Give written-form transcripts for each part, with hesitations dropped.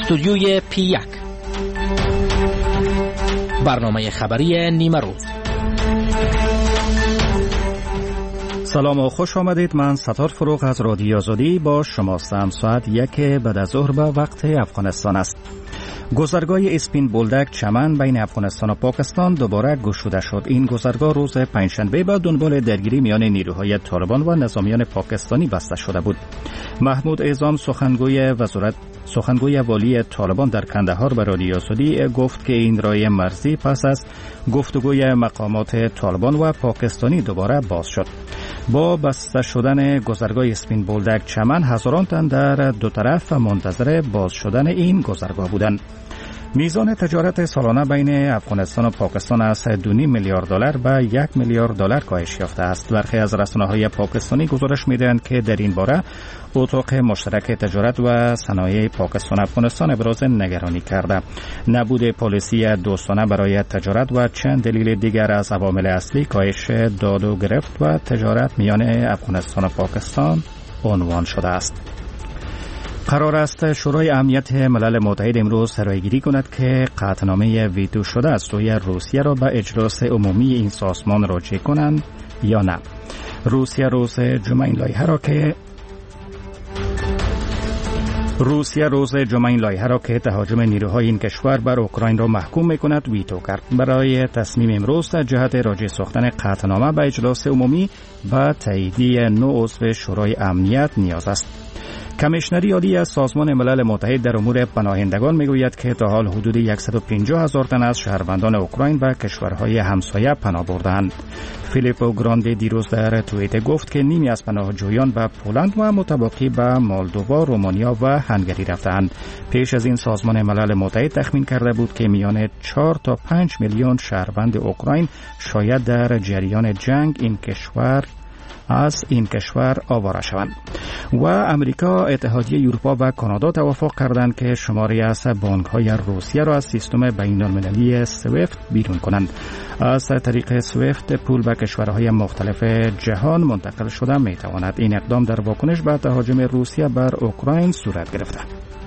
استودیوی P1 برنامه خبری نیمه روز. سلام و خوش آمدید. من ستار فروغ از رادیو آزادی با شماستم. ساعت 1 بعد از ظهر به وقت افغانستان است. گذرگاه اسپین بولدک چمن بین افغانستان و پاکستان دوباره گشوده شد. این گذرگاه روز پنجشنبه با دنبال درگیری میان نیروهای طالبان و نظامیان پاکستانی بسته شده بود. محمود اعظام سخنگوی والی طالبان در کندهار به رادیو آزادی گفت که این راه مرزی پس از گفتگوی مقامات طالبان و پاکستانی دوباره باز شد. با بسته شدن گذرگاه اسپین بولدک چمن هزاران تن در دو طرف منتظر باز شدن این گذرگاه بودند. میزان تجارت سالانه بین افغانستان و پاکستان از 2.5 میلیارد دلار به 1 میلیارد دلار کاهش یافته است. برخی از رسانه‌های پاکستانی گزارش می‌دهند که در این باره اتاق مشترک تجارت و صنایع پاکستان افغانستان ابراز نگرانی کرده. نبود پالیسی دوستانه برای تجارت و چند دلیل دیگر از عوامل اصلی کاهش داد و گرفت و تجارت میان افغانستان و پاکستان عنوان شده است. قرار است شورای امنیت ملل متحد امروز رأی‌گیری کند که قطعنامه ویتو شده از سوی روسیه را به اجلاس عمومی این سازمان راجع کنند یا نه. روسیه روز جمعه این لایحه را که تهاجم نیروهای این کشور بر اوکراین را محکوم می‌کند ویتو کرد. برای تصمیم امروز در جهت راجع ساختن قطعنامه به اجلاس عمومی و تاییدیه 9 عضو شورای امنیت نیاز است. کمیشنری عالی از سازمان ملل متحد در امور پناهندگان میگوید که تا حال حدود 150,000 تن از شهروندان اوکراین و کشورهای همسایه پناه بردند. فیلیپو گراندی دیروز در توییتر گفت که نیمی از پناهجویان به پولند و متباقی به مولدووا، رومانیا و هنگری رفتند. پیش از این سازمان ملل متحد تخمین کرده بود که میان 4 تا 5 میلیون شهروند اوکراین شاید در جریان جنگ از این کشور آواره شوند. و امریکا، اتحادیه اروپا و کانادا توافق کردند که شماری از بانک‌های روسیه را از سیستم بین‌المللی سویفت بیرون کنند. از طریق سویفت پول به کشورهای مختلف جهان منتقل شده می‌تواند. این اقدام در واکنش به تهاجم روسیه بر اوکراین صورت گرفته.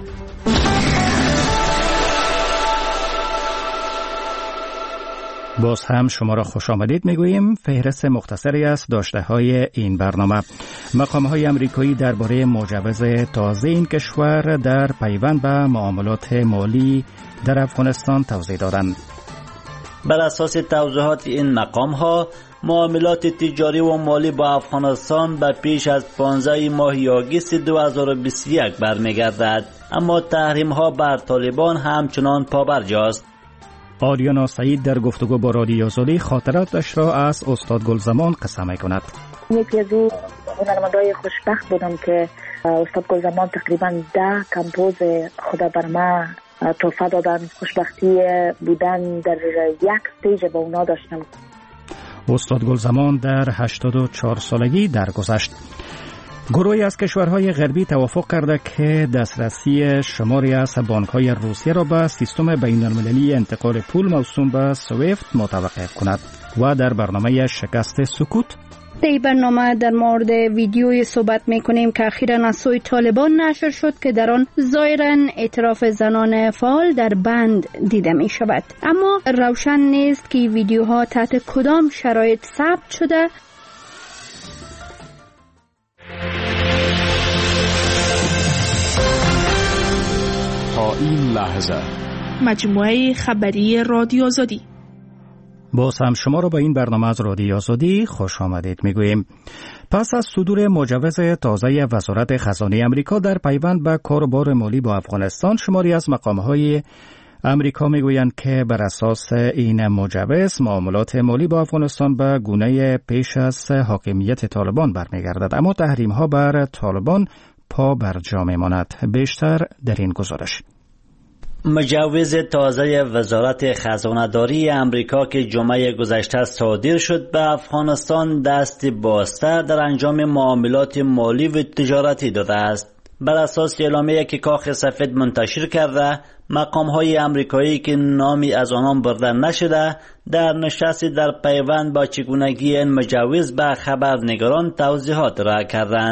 باز هم شما را خوش آمدید میگوییم. فهرست مختصری از داشته‌های این برنامه. مقام‌های آمریکایی درباره مجوز تازه این کشور در پیوند به معاملات مالی در افغانستان توضیح دادند. بر اساس توضیحات این مقام‌ها، معاملات تجاری و مالی با افغانستان به پیش از 15 ماه آگوست 2021 برمیگردد، اما تحریم‌ها بر طالبان همچنان پابرجاست. آریانا سعید در گفتگو با رادیو آزادی خاطراتش را از استاد گلزمان قصه می‌کند. یکی از اون هنرمندای خوشبخت بودم که استاد گلزمان تقریباً 10 کمپوز خدا بر ما تحفه دادن. خوشبختی بودن در یک استیج با اونا داشتم. استاد گلزمان در 84 سالگی درگذشت. گروهی از کشورهای غربی توافق کرده که دسترسی شماری از بانک‌های روسیه را به سیستم بین‌المللی انتقال پول موسوم به سویفت متوقف کند. و در برنامه شکست سکوت در این برنامه در مورد ویدیوی صحبت میکنیم که اخیراً از سوی طالبان نشر شد که در آن ظاهراً اعتراف زنان فعال در بند دیده می شود، اما روشن نیست که ویدیوها تحت کدام شرایط ثبت شده. تا این لحظه مجموعه خبری رادیو آزادی. باز هم شما را به این برنامه از رادیو آزادی خوش آمدید میگوییم. پس از صدور مجوز تازه وزارت خزانه امریکا در پیوند به کاروبار مالی با افغانستان، شماری از مقام‌های امریکا میگویند که بر اساس این مجوز معاملات مالی با افغانستان به گونه پیش از حاکمیت طالبان برمیگردد، اما تحریم‌ها بر طالبان پا بر جا میماند. بیشتر در این گزارش. مجوز تازه وزارت خزانه‌داری امریکا که جمعه گذشته صادر شد به افغانستان دست بازتر در انجام معاملات مالی و تجارتی داده است. بر اساس اعلامیه‌ای که کاخ سفید منتشر کرده، مقام‌های امریکایی که نامی از آنان برده نشده در نشستی در پیوند با چگونگی این مجوز به خبرنگاران توضیحات را کردند.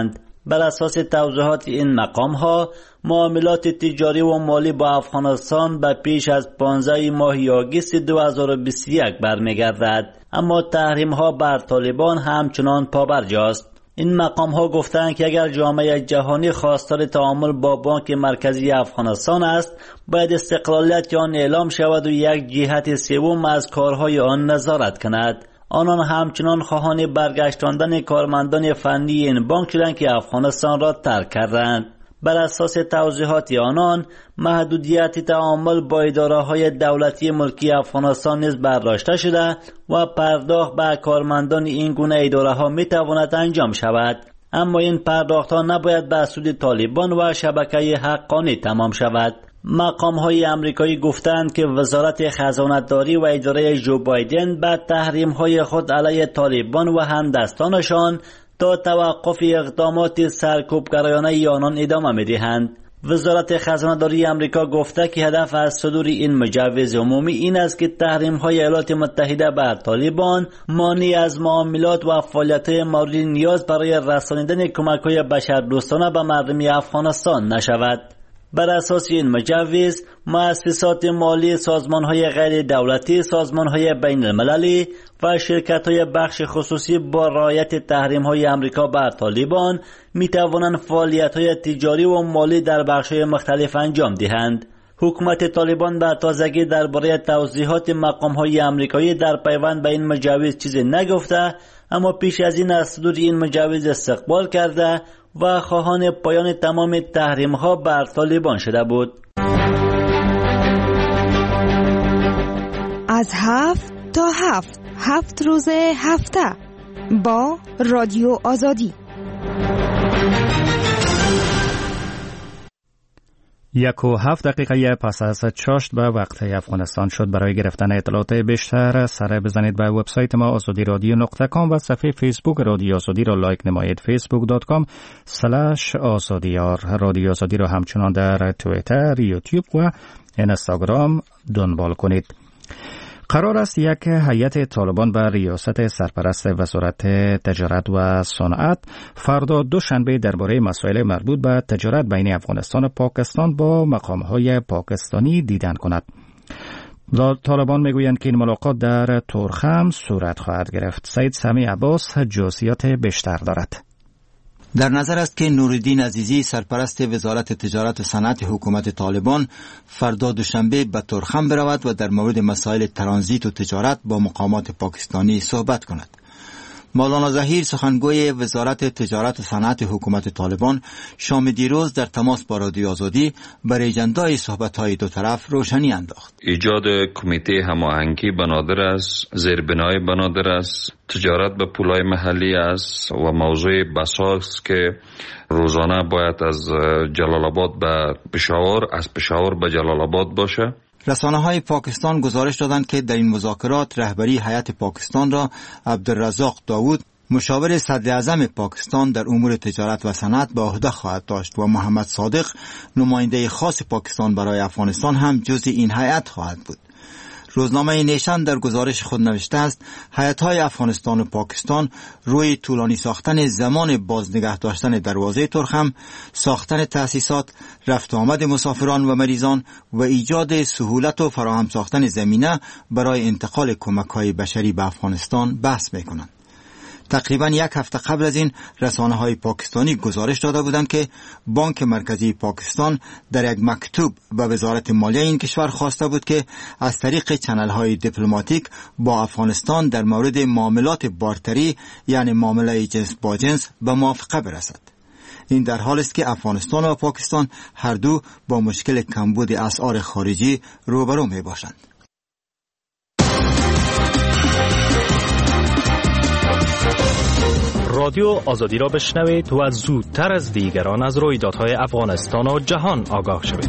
بر اساس توضیحات این مقام‌ها، معاملات تجاری و مالی با افغانستان به پیش از 15 ماه آگوست 2021 برمیگردد، اما تحریم‌ها بر طالبان همچنان پابرجاست. این مقام‌ها گفتند که اگر جامعه جهانی خواستار تعامل با بانک مرکزی افغانستان است، باید استقلالیت آن اعلام شود و یک جهت سوم از کارهای آن نظارت کند. آنان همچنان خواهان برگشتاندن کارمندان فنی این بانک شدند که افغانستان را ترک کردند. بر اساس توضیحات آنان، محدودیت تعامل با اداره‌های دولتی ملکی افغانستان نیز برداشته شده و پرداخت به کارمندان این گونه اداره‌ها می‌تواند انجام شود، اما این پرداخت‌ها نباید به سود طالبان و شبکه حقانی تمام شود. مقام‌های آمریکایی گفتند که وزارت خزانه‌داری و اداره جو بایدن به تحریم‌های خود علیه طالبان و همدستانشان تا توقف اقدامات سرکوبگرایانه آنان ادامه می‌دهند. وزارت خزانه‌داری آمریکا گفته که هدف از صدور این مجوز عمومی این است که تحریم‌های ایالات متحده بر طالبان مانع از معاملات و فعالیت‌های مورد نیاز برای رسانیدن کمک‌های بشردوستانه به مردم افغانستان نشود. بر اساس این مجوز، مؤسسات مالی، سازمان‌های غیر دولتی، سازمان‌های بین المللی و شرکت‌های بخش خصوصی با رعایت تحریم‌های آمریکا بر طالبان می‌توانند فعالیت‌های تجاری و مالی در بخش‌های مختلف انجام دهند. حکومت طالبان به تازگی درباره توضیحات مقام‌های آمریکایی در پیوند به این مجوز چیزی نگفته، اما پیش از این از صدور این مجوز استقبال کرده و خواهان پایان تمام تحریم‌ها بر طالبان شده بود. از 7 تا 7 روز هفته با رادیو آزادی. 1:07 پس از چاشت به وقت افغانستان شد. برای گرفتن اطلاعات بیشتر سر بزنید به وبسایت ما azadiradio.com و صفحه فیسبوک رادیو آزادی را لایک نمایید. facebook.com/azadiyar. رادیو آزادی را همچنان در توییتر، یوتیوب و اینستاگرام دنبال کنید. قرار است یک هیئت طالبان به ریاست سرپرست وزارت تجارت و صنعت فردا دوشنبه درباره مسائل مربوط به تجارت بین افغانستان و پاکستان با مقام‌های پاکستانی دیدن کند. طالبان میگویند که این ملاقات در تورخم صورت خواهد گرفت. سید سمی عباس جزئیات بیشتر دارد. در نظر است که نورالدین عزیزی سرپرست وزارت تجارت و صنعت حکومت طالبان فردا دوشنبه به تورخم برود و در مورد مسائل ترانزیت و تجارت با مقامات پاکستانی صحبت کند. مولانا ظهیر سخنگوی وزارت تجارت و صنعت حکومت طالبان شام دیروز در تماس با رادیو آزادی بر اجندای صحبت‌های دو طرف روشنی انداخت. ایجاد کمیته هماهنگی بنادر است، زیربنای بنادر است، تجارت به پولای محلی است و موضوع بساس که روزانه باید از جلال آباد به پشاور، از پشاور به جلال آباد باشه. رسانه‌های پاکستان گزارش دادند که در این مذاکرات رهبری هیئت پاکستان را عبدالرزاق داوود مشاور صدر اعظم پاکستان در امور تجارت و صنعت به عهده خواهد داشت و محمد صادق نماینده خاص پاکستان برای افغانستان هم جزء این هیئت خواهد بود. روزنامه نیشن در گزارش خود نوشته است هیئت‌های افغانستان و پاکستان روی طولانی ساختن زمان بازنگه داشتن دروازه تورخم، ساختن تأسیسات، رفت و آمد مسافران و مریضان و ایجاد سهولت و فراهم ساختن زمینه برای انتقال کمک‌های بشری به افغانستان بحث می‌کنند. تقریبا یک هفته قبل از این رسانه‌های پاکستانی گزارش داده بودند که بانک مرکزی پاکستان در یک مکتوب به وزارت مالیه این کشور خواسته بود که از طریق چنل‌های دیپلماتیک با افغانستان در مورد معاملات بارتری یعنی معامله جنس با جنس به موافقه برسد. این در حالی است که افغانستان و پاکستان هر دو با مشکل کمبود اسعار خارجی روبرو می‌باشند. رادیو آزادی را بشنوید و زودتر از دیگران از رویدادهای افغانستان و جهان آگاه شوید.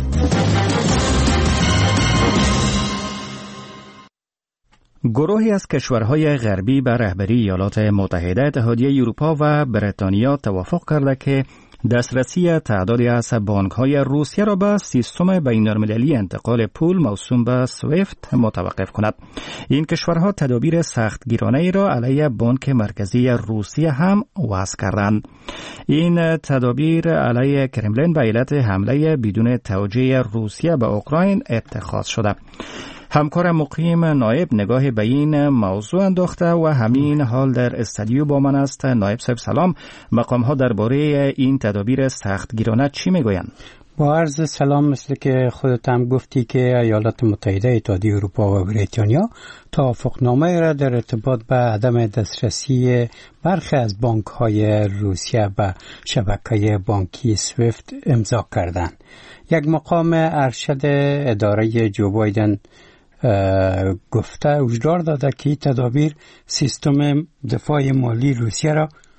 گروهی از کشورهای غربی به رهبری ایالات متحده، اتحادیه اروپا و بریتانیا توافق کرده که دسترسی تعدادی از بانک‌های روسیه را به سیستم بین‌المللی انتقال پول موسوم به سویفت متوقف کند. این کشورها تدابیر سختگیرانه‌ای را علیه بانک مرکزی روسیه هم وضع کردند. این تدابیر علیه کرملین به علت حمله بدون توجیه روسیه به اوکراین اتخاذ شده. همکار مقیم نایب نگاه به این موضوع انداخته و همین حال در استودیو با من است. نایب صاحب سلام. مقام ها درباره این تدابیر سختگیرانه چی میگویند؟ با عرض سلام، مثل که خودت هم گفتی که ایالات متحده، اتحادیه اروپا و بریتانیا توافقنامه را در ارتباط به عدم دسترسی برخی از بانک‌های روسیه به شبکه بانکی سویفت امضا کردند. یک مقام ارشد اداره جو بایدن هشدار داده که تدابیر سیستم دفاع مالی روسیه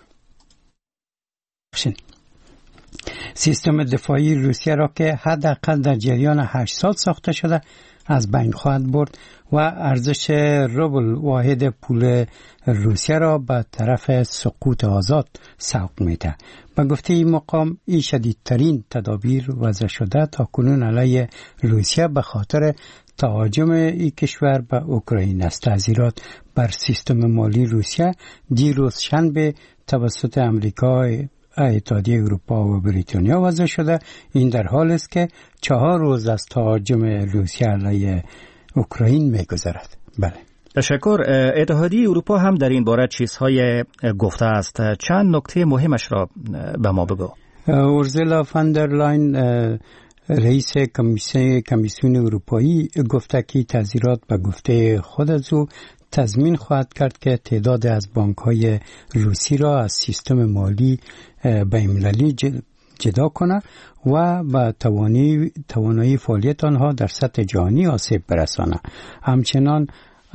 را که حداقل در جریان 8 سال ساخته شده از بین خواهد برد و ارزش روبل واحد پول روسیه را به طرف سقوط آزاد سوق میده. به گفته این مقام، این شدیدترین تدابیر وضع شده تا کنون علیه روسیه به خاطر تهاجم این کشور به اوکراین است. تعزیرات بر سیستم مالی روسیه دیروز شنبه توسط امریکا، اتحادیه اروپا و بریتانیا وضع شده. این در حالی است که 4 روز از تهاجم روسیه علیه اوکراین می‌گذرد. بله. تشکر. اتحادیه اروپا هم در این باره چیزهای گفته است. چند نکته مهمش را به ما بگو. اورسولا فان در لاین، رئیس کمیسیون اروپایی، گفته که تعزیرات به گفته خود از او تضمین خواهد کرد که تعداد از بانک‌های روسی را از سیستم مالی بین‌المللی جدا کنه و با توانایی فعالیت آنها در سطح جهانی آسیب برسانه. همچنان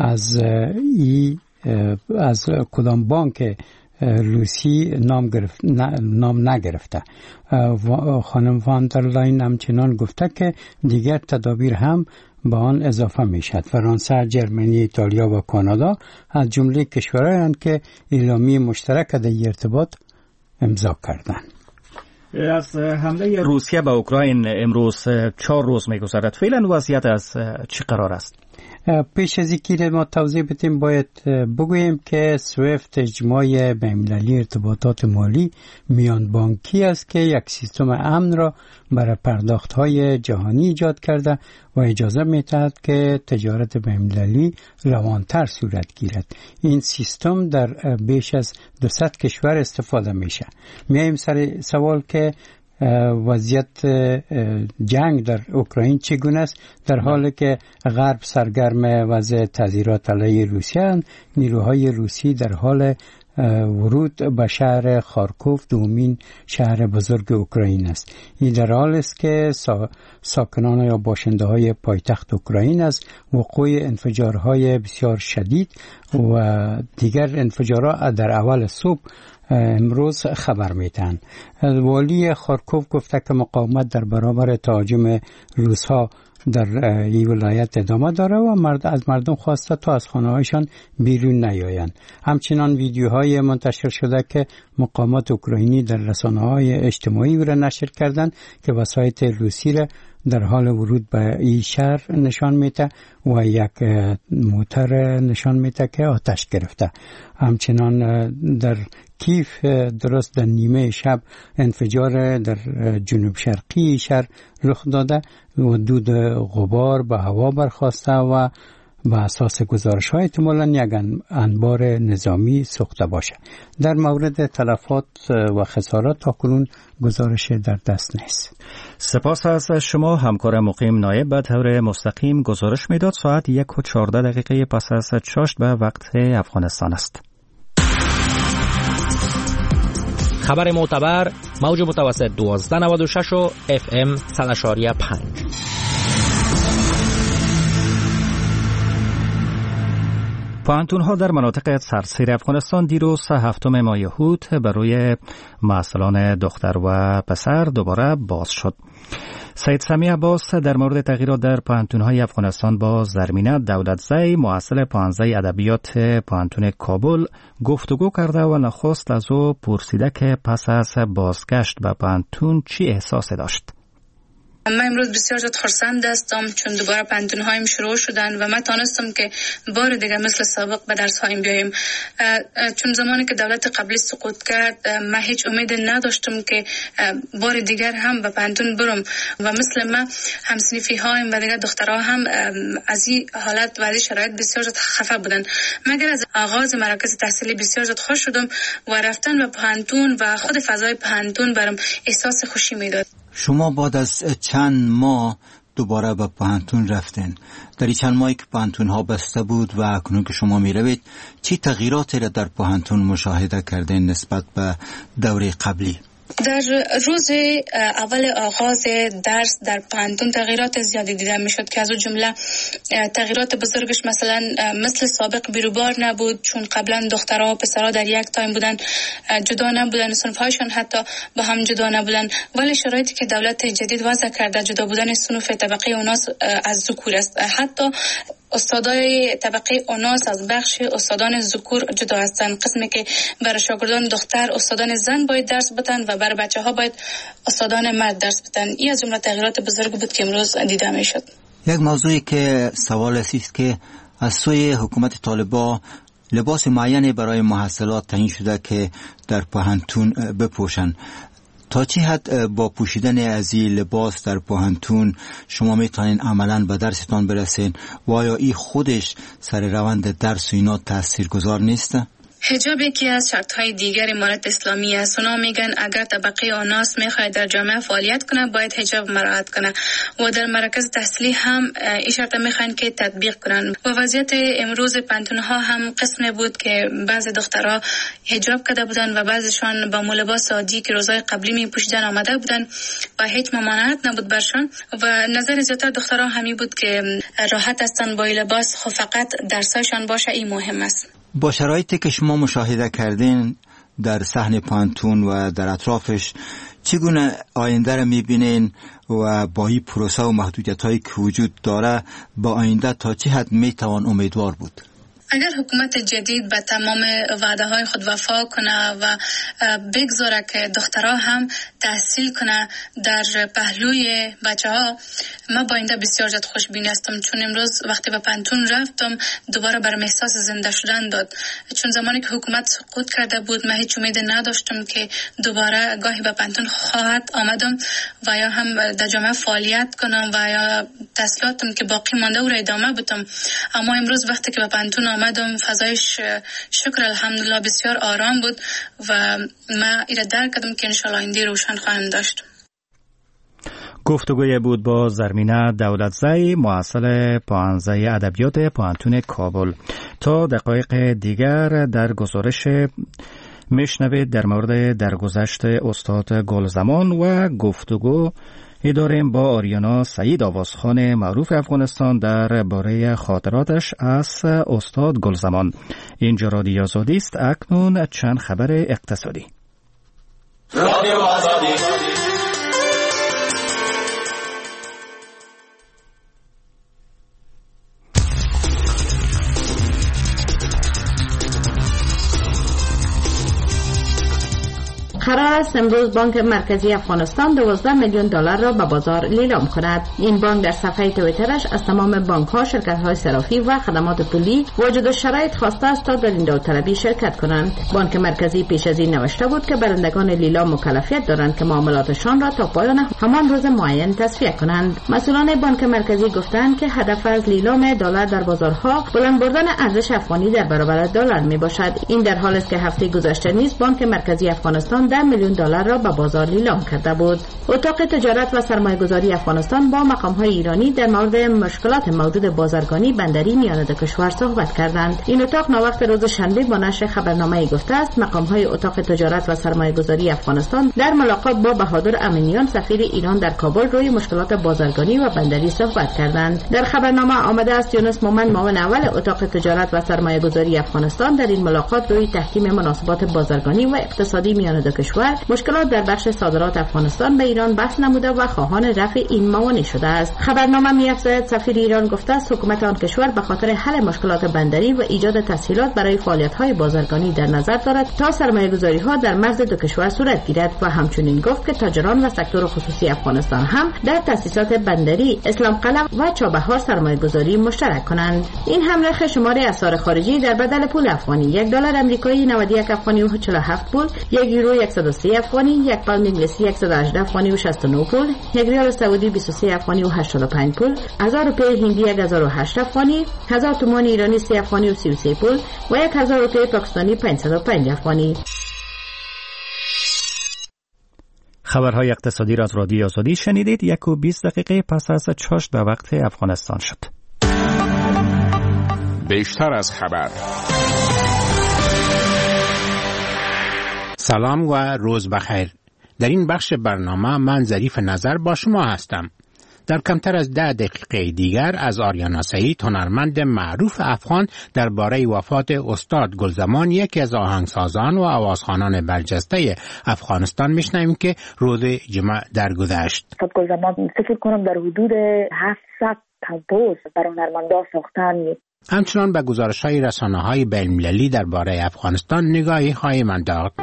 از کدام بانک روسی نام نگرفته. خانم وان در لاین همچنان گفته که دیگر تدابیر هم به آن اضافه می شد. فرانسه، جرمنی، ایتالیا و کانادا از جمله کشورهایند که اعلامیه مشترک در ارتباط امضا کردند. از حمله روسیه به اوکراین امروز 4 روز می‌گذرد. فعلا وضعیت از چه قرار است؟ پیش از اینکه ما توضیح بدیم باید بگوییم که سویفت اجماع بین‌المللی ارتباطات مالی میان بانکی است که یک سیستم امن را برای پرداخت‌های جهانی ایجاد کرده و اجازه می‌دهد که تجارت بین‌المللی روانتر صورت گیرد. این سیستم در بیش از 200 کشور استفاده میشه. میایم سر سوال که وضعیت جنگ در اوکراین چگونه است؟ در حالی که غرب سرگرم وضع تحذیرات علیه روسیه، نیروهای روسی در حال ورود به شهر خارکوف، دومین شهر بزرگ اوکراین است. این در حال است که ساکنان یا باشنده های پایتخت اوکراین از وقوع انفجارهای بسیار شدید و دیگر انفجارها در اول صبح امروز خبر میدن. والی خارکوف گفته که مقاومت در برابر تهاجم روس‌ها در این ولایت ادامه داره و از مردم خواسته تا از خانه‌هایشان بیرون نیایند. همچنان ویدیوهای منتشر شده که مقامات اوکراینی در رسانه‌های اجتماعی را نشر کردند که وسایط روسی را در حال ورود به این شهر نشان میده و یک موتر نشان میده که آتش گرفته. همچنان در کیف درست در نیمه شب انفجار در جنوب شرقی شهر رخ داده و دود غبار به هوا برخاسته و به اساس گزارش‌های احتمالاً یک انبار نظامی سوخته باشه. در مورد تلفات و خسارات تاکنون گزارش در دست نیست. سپاس از شما. همکار مقیم نایب به طور مستقیم گزارش میداد. ساعت 1:14 پس از چاشت به وقت افغانستان است. خبر معتبر، موج متوسط 1296 و FM 100.5. پوهنتون‌ها در مناطق سراسر افغانستان دیروز 7 ماه یهود برای محصلان دختر و پسر دوباره باز شد. سید سمی عباس در مورد تغییرات در پوهنتون‌های افغانستان با زرمینه دولتزی محصل پوهنځی ادبیات پوهنتون کابل گفتگو کرده و نخست از او پرسیده که پس از بازگشت به پوهنتون چی احساسی داشت. من امروز بسیار زیاد خرسند هستم چون دوباره پوهنتون‌هایم شروع شدن و من تانستم که بار دیگه مثل سابق به درس‌هایم بیایم. چون زمانی که دولت قبلی سقوط کرد من هیچ امید نداشتم که بار دیگر هم به پوهنتون برم و مثل من هم‌صنفی‌هایم و دیگه دخترها هم از این حالت و از شرایط بسیار زیاد خفه بودن. مگر از آغاز مراکز تحصیلی بسیار زیاد خوش شدم و رفتن به پوهنتون و خود فضای پوهنتون برام احساس خوشی میداد. شما بعد از چند ماه دوباره به پوهنتون رفتین. در این چند ماهی که پوهنتون ها بسته بود و اکنون که شما می روید چی تغییراتی را در پوهنتون مشاهده کردین نسبت به دوره قبلی؟ در روز اول آغاز درس در پوهنتون تغییرات زیادی دیده میشد که از اون جمله تغییرات بزرگش مثلا مثل سابق بیروبار نبود، چون قبلا دخترها و پسرها در یک تایم بودن، جدا نبودن، صنف‌هایشان حتی با هم جدا نبودن. ولی شرایطی که دولت جدید وضع کرده جدا بودن صنف طبقه اوناس از ذکور است. حتی استادای طبقه اوناس از بخش استادان ذکور جدا هستند، قسمی که برای شاگردان دختر استادان زن باید درس بدن و برای بچه‌ها باید استادان مرد درس بدن. این از جمله تغییرات بزرگ بود که امروز دیده میشد. یک موضوعی که سوال است که از سوی حکومت طالبان لباس معینی برای محصلات تعیین شده که در پوهنتون بپوشن. تا چه حد با پوشیدن از این لباس در پوهنتون شما میتونین عملاً به درستان برسین و آیا این خودش سر روند درس و اینا تاثیرگذار نیست؟ حجاب یکی از شرط‌های دیگر امارت اسلامی است. اونا میگن اگر طبقه اوناس میخواد در جامعه فعالیت کنه باید حجاب مراعات کنه و در مراکز تحصیلی هم این شرط میخوان که تطبیق کنن. و وضعیت امروز پوهنتون‌ها هم قسمی بود که بعضی دخترها حجاب کرده بودن و بعضیشان با لباس عادی که روزهای قبلی میپوشیدن آمده بودن و هیچ ممانعت نبود برشان. و نظر زیادتر دخترها همی بود که راحت هستن با لباس، خب فقط درسایشان باشه، این مهم است. با شرایطی که شما مشاهده کردین در صحن پوهنتون و در اطرافش چگونه آینده را میبینین و با این پروسه و محدودیت‌هایی که وجود داره با آینده تا چه حد میتوان امیدوار بود؟ اگر حکومت جدید به تمام وعده های خود وفا کنه و بگذاره که دخترها هم تحصیل کنه در پهلوی بچه ها، من با اینده بسیار زیاد خوشبین هستم. چون امروز وقتی به پوهنتون رفتم دوباره برام احساس زنده شدن داد. چون زمانی که حکومت سقوط کرده بود من هیچ امید نداشتم که دوباره گاهی به پوهنتون خواهد آمدم و یا هم در جامعه فعالیت کنم و یا تحصیلاتم که باقی مانده او را ادامه بدم. اما امروز وقتی که به پوهنتون آمدم فضایش شکر الحمدلله بسیار آرام بود و من ایره درک کردم که انشالله آینده روشن خواهم داشت. گفتگوی بود با زرمینه دولتزی محصل پوهنځی ادبیات پوهنتون کابل. تا دقایق دیگر در گزارش میشنوید در مورد درگذشت استاد گلزمان و گفتگو داریم با آریانا سعید آوازخان معروف افغانستان در باره خاطراتش از استاد گلزمان. اینجا رادیو آزادی است. اکنون چند خبر اقتصادی. رادیو آزادی. قرار است امروز بانک مرکزی افغانستان 12 میلیون دلار را به بازار لیلام کند. این بانک در صفحه توییترش از تمام بانک‌ها، شرکت‌های صرافی و خدمات پولی وجود شرایط خواسته است تا در این داوطلبی شرکت کنند. بانک مرکزی پیش از این نوشته بود که برندگان لیلام مکلفیت دارند که معاملاتشان را تا پایان همان روز معین تصفیه کنند. مسئولان بانک مرکزی گفتند که هدف از لیلام دلار در بازارها بلند بردن ارزش افغانی در برابر دلار میباشد. این در حالی است که هفته گذشته نیز بانک مرکزی افغانستان 10 میلیون دلار را به بازار لیلام کرده بود. اتاق تجارت و سرمایه‌گذاری افغانستان با مقام‌های ایرانی در مورد مشکلات موجود بازرگانی بندری میان دو کشور صحبت کردند. این اتاق ناوقت روز شنبه با نشر خبرنامه‌ای گفته است مقام‌های اتاق تجارت و سرمایه‌گذاری افغانستان در ملاقات با بهادر امینیان سفیر ایران در کابل روی مشکلات بازرگانی و بندری صحبت کردند. در خبرنامه آمده است یونس مومن معاون اول اتاق تجارت و سرمایه‌گذاری افغانستان در این ملاقات روی تحکیم مناسبات بازرگانی و اقتصادی میان دو کشور مشکلات در بخش صادرات افغانستان به ایران بحث نموده و خواهان رفع این موانع شده است. خبرنامه می‌افزاید سفیر ایران گفته است حکومت آن کشور به خاطر حل مشکلات بندری و ایجاد تسهیلات برای فعالیت‌های بازرگانی در نظر دارد تا سرمایه‌گذاری‌ها در مرز دو کشور صورت گیرد و همچنین گفت که تاجران و سکتور خصوصی افغانستان هم در تأسیسات بندری، اسلام قلعه و چابهار سرمایه‌گذاری مشترک کنند. این هم نرخ شمار اسعار خارجی در بدل پول افغانی: یک دلار آمریکایی 91 افغانی و 47 پول، یک یورو 130 افغانی، یک پوند انگلیسی 118 افغانی و 69 پول، یک ریال سعودی 23 افغانی و 85 پول، 1000 روپیه هندی 1008 افغانی، 1000 تومان ایرانی 3 افغانی و 33 پول و 1000 روپیه پاکستانی 505 افغانی. خبرهای اقتصادی را از رادیو آزادی شنیدید. 1:20 دقیقه پس از چاشت به وقت افغانستان شد. بیشتر از خبر. سلام و روز بخیر. در این بخش برنامه من ظریف نظر با شما هستم. در کمتر از 10 دقیقه دیگر از آریانا سعید، هنرمند معروف افغان، درباره وفات استاد گلزمان، یکی از آهنگسازان و آوازخوانان برجسته افغانستان، میشنویم که روز جمعه درگذشت. استاد گلزمان فکر کنم در حدود 700 کمپوز برای هنرمندا ساختن. همچنان به گزارش‌های رسانه‌های بین‌المللی درباره افغانستان نگاهی خواهیم انداخت.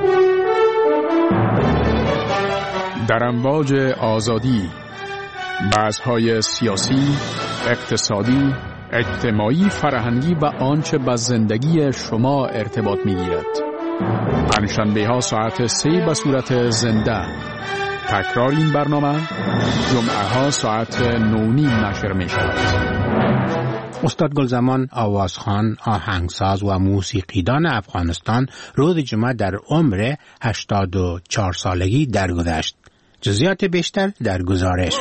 در امواج آزادی، بحث‌های سیاسی، اقتصادی، اجتماعی، فرهنگی و آنچه به زندگی شما ارتباط می‌گیرد. پنجشنبه‌ها ساعت 3 به صورت زنده. تکرار این برنامه جمعه‌ها ساعت 9:30 نشر می‌شود. استاد گلزمان، آوازخوان، آهنگساز و موسیقیدان افغانستان، روز جمعه در عمر 84 سالگی درگذشت. جزئیات بیشتر در گزارش.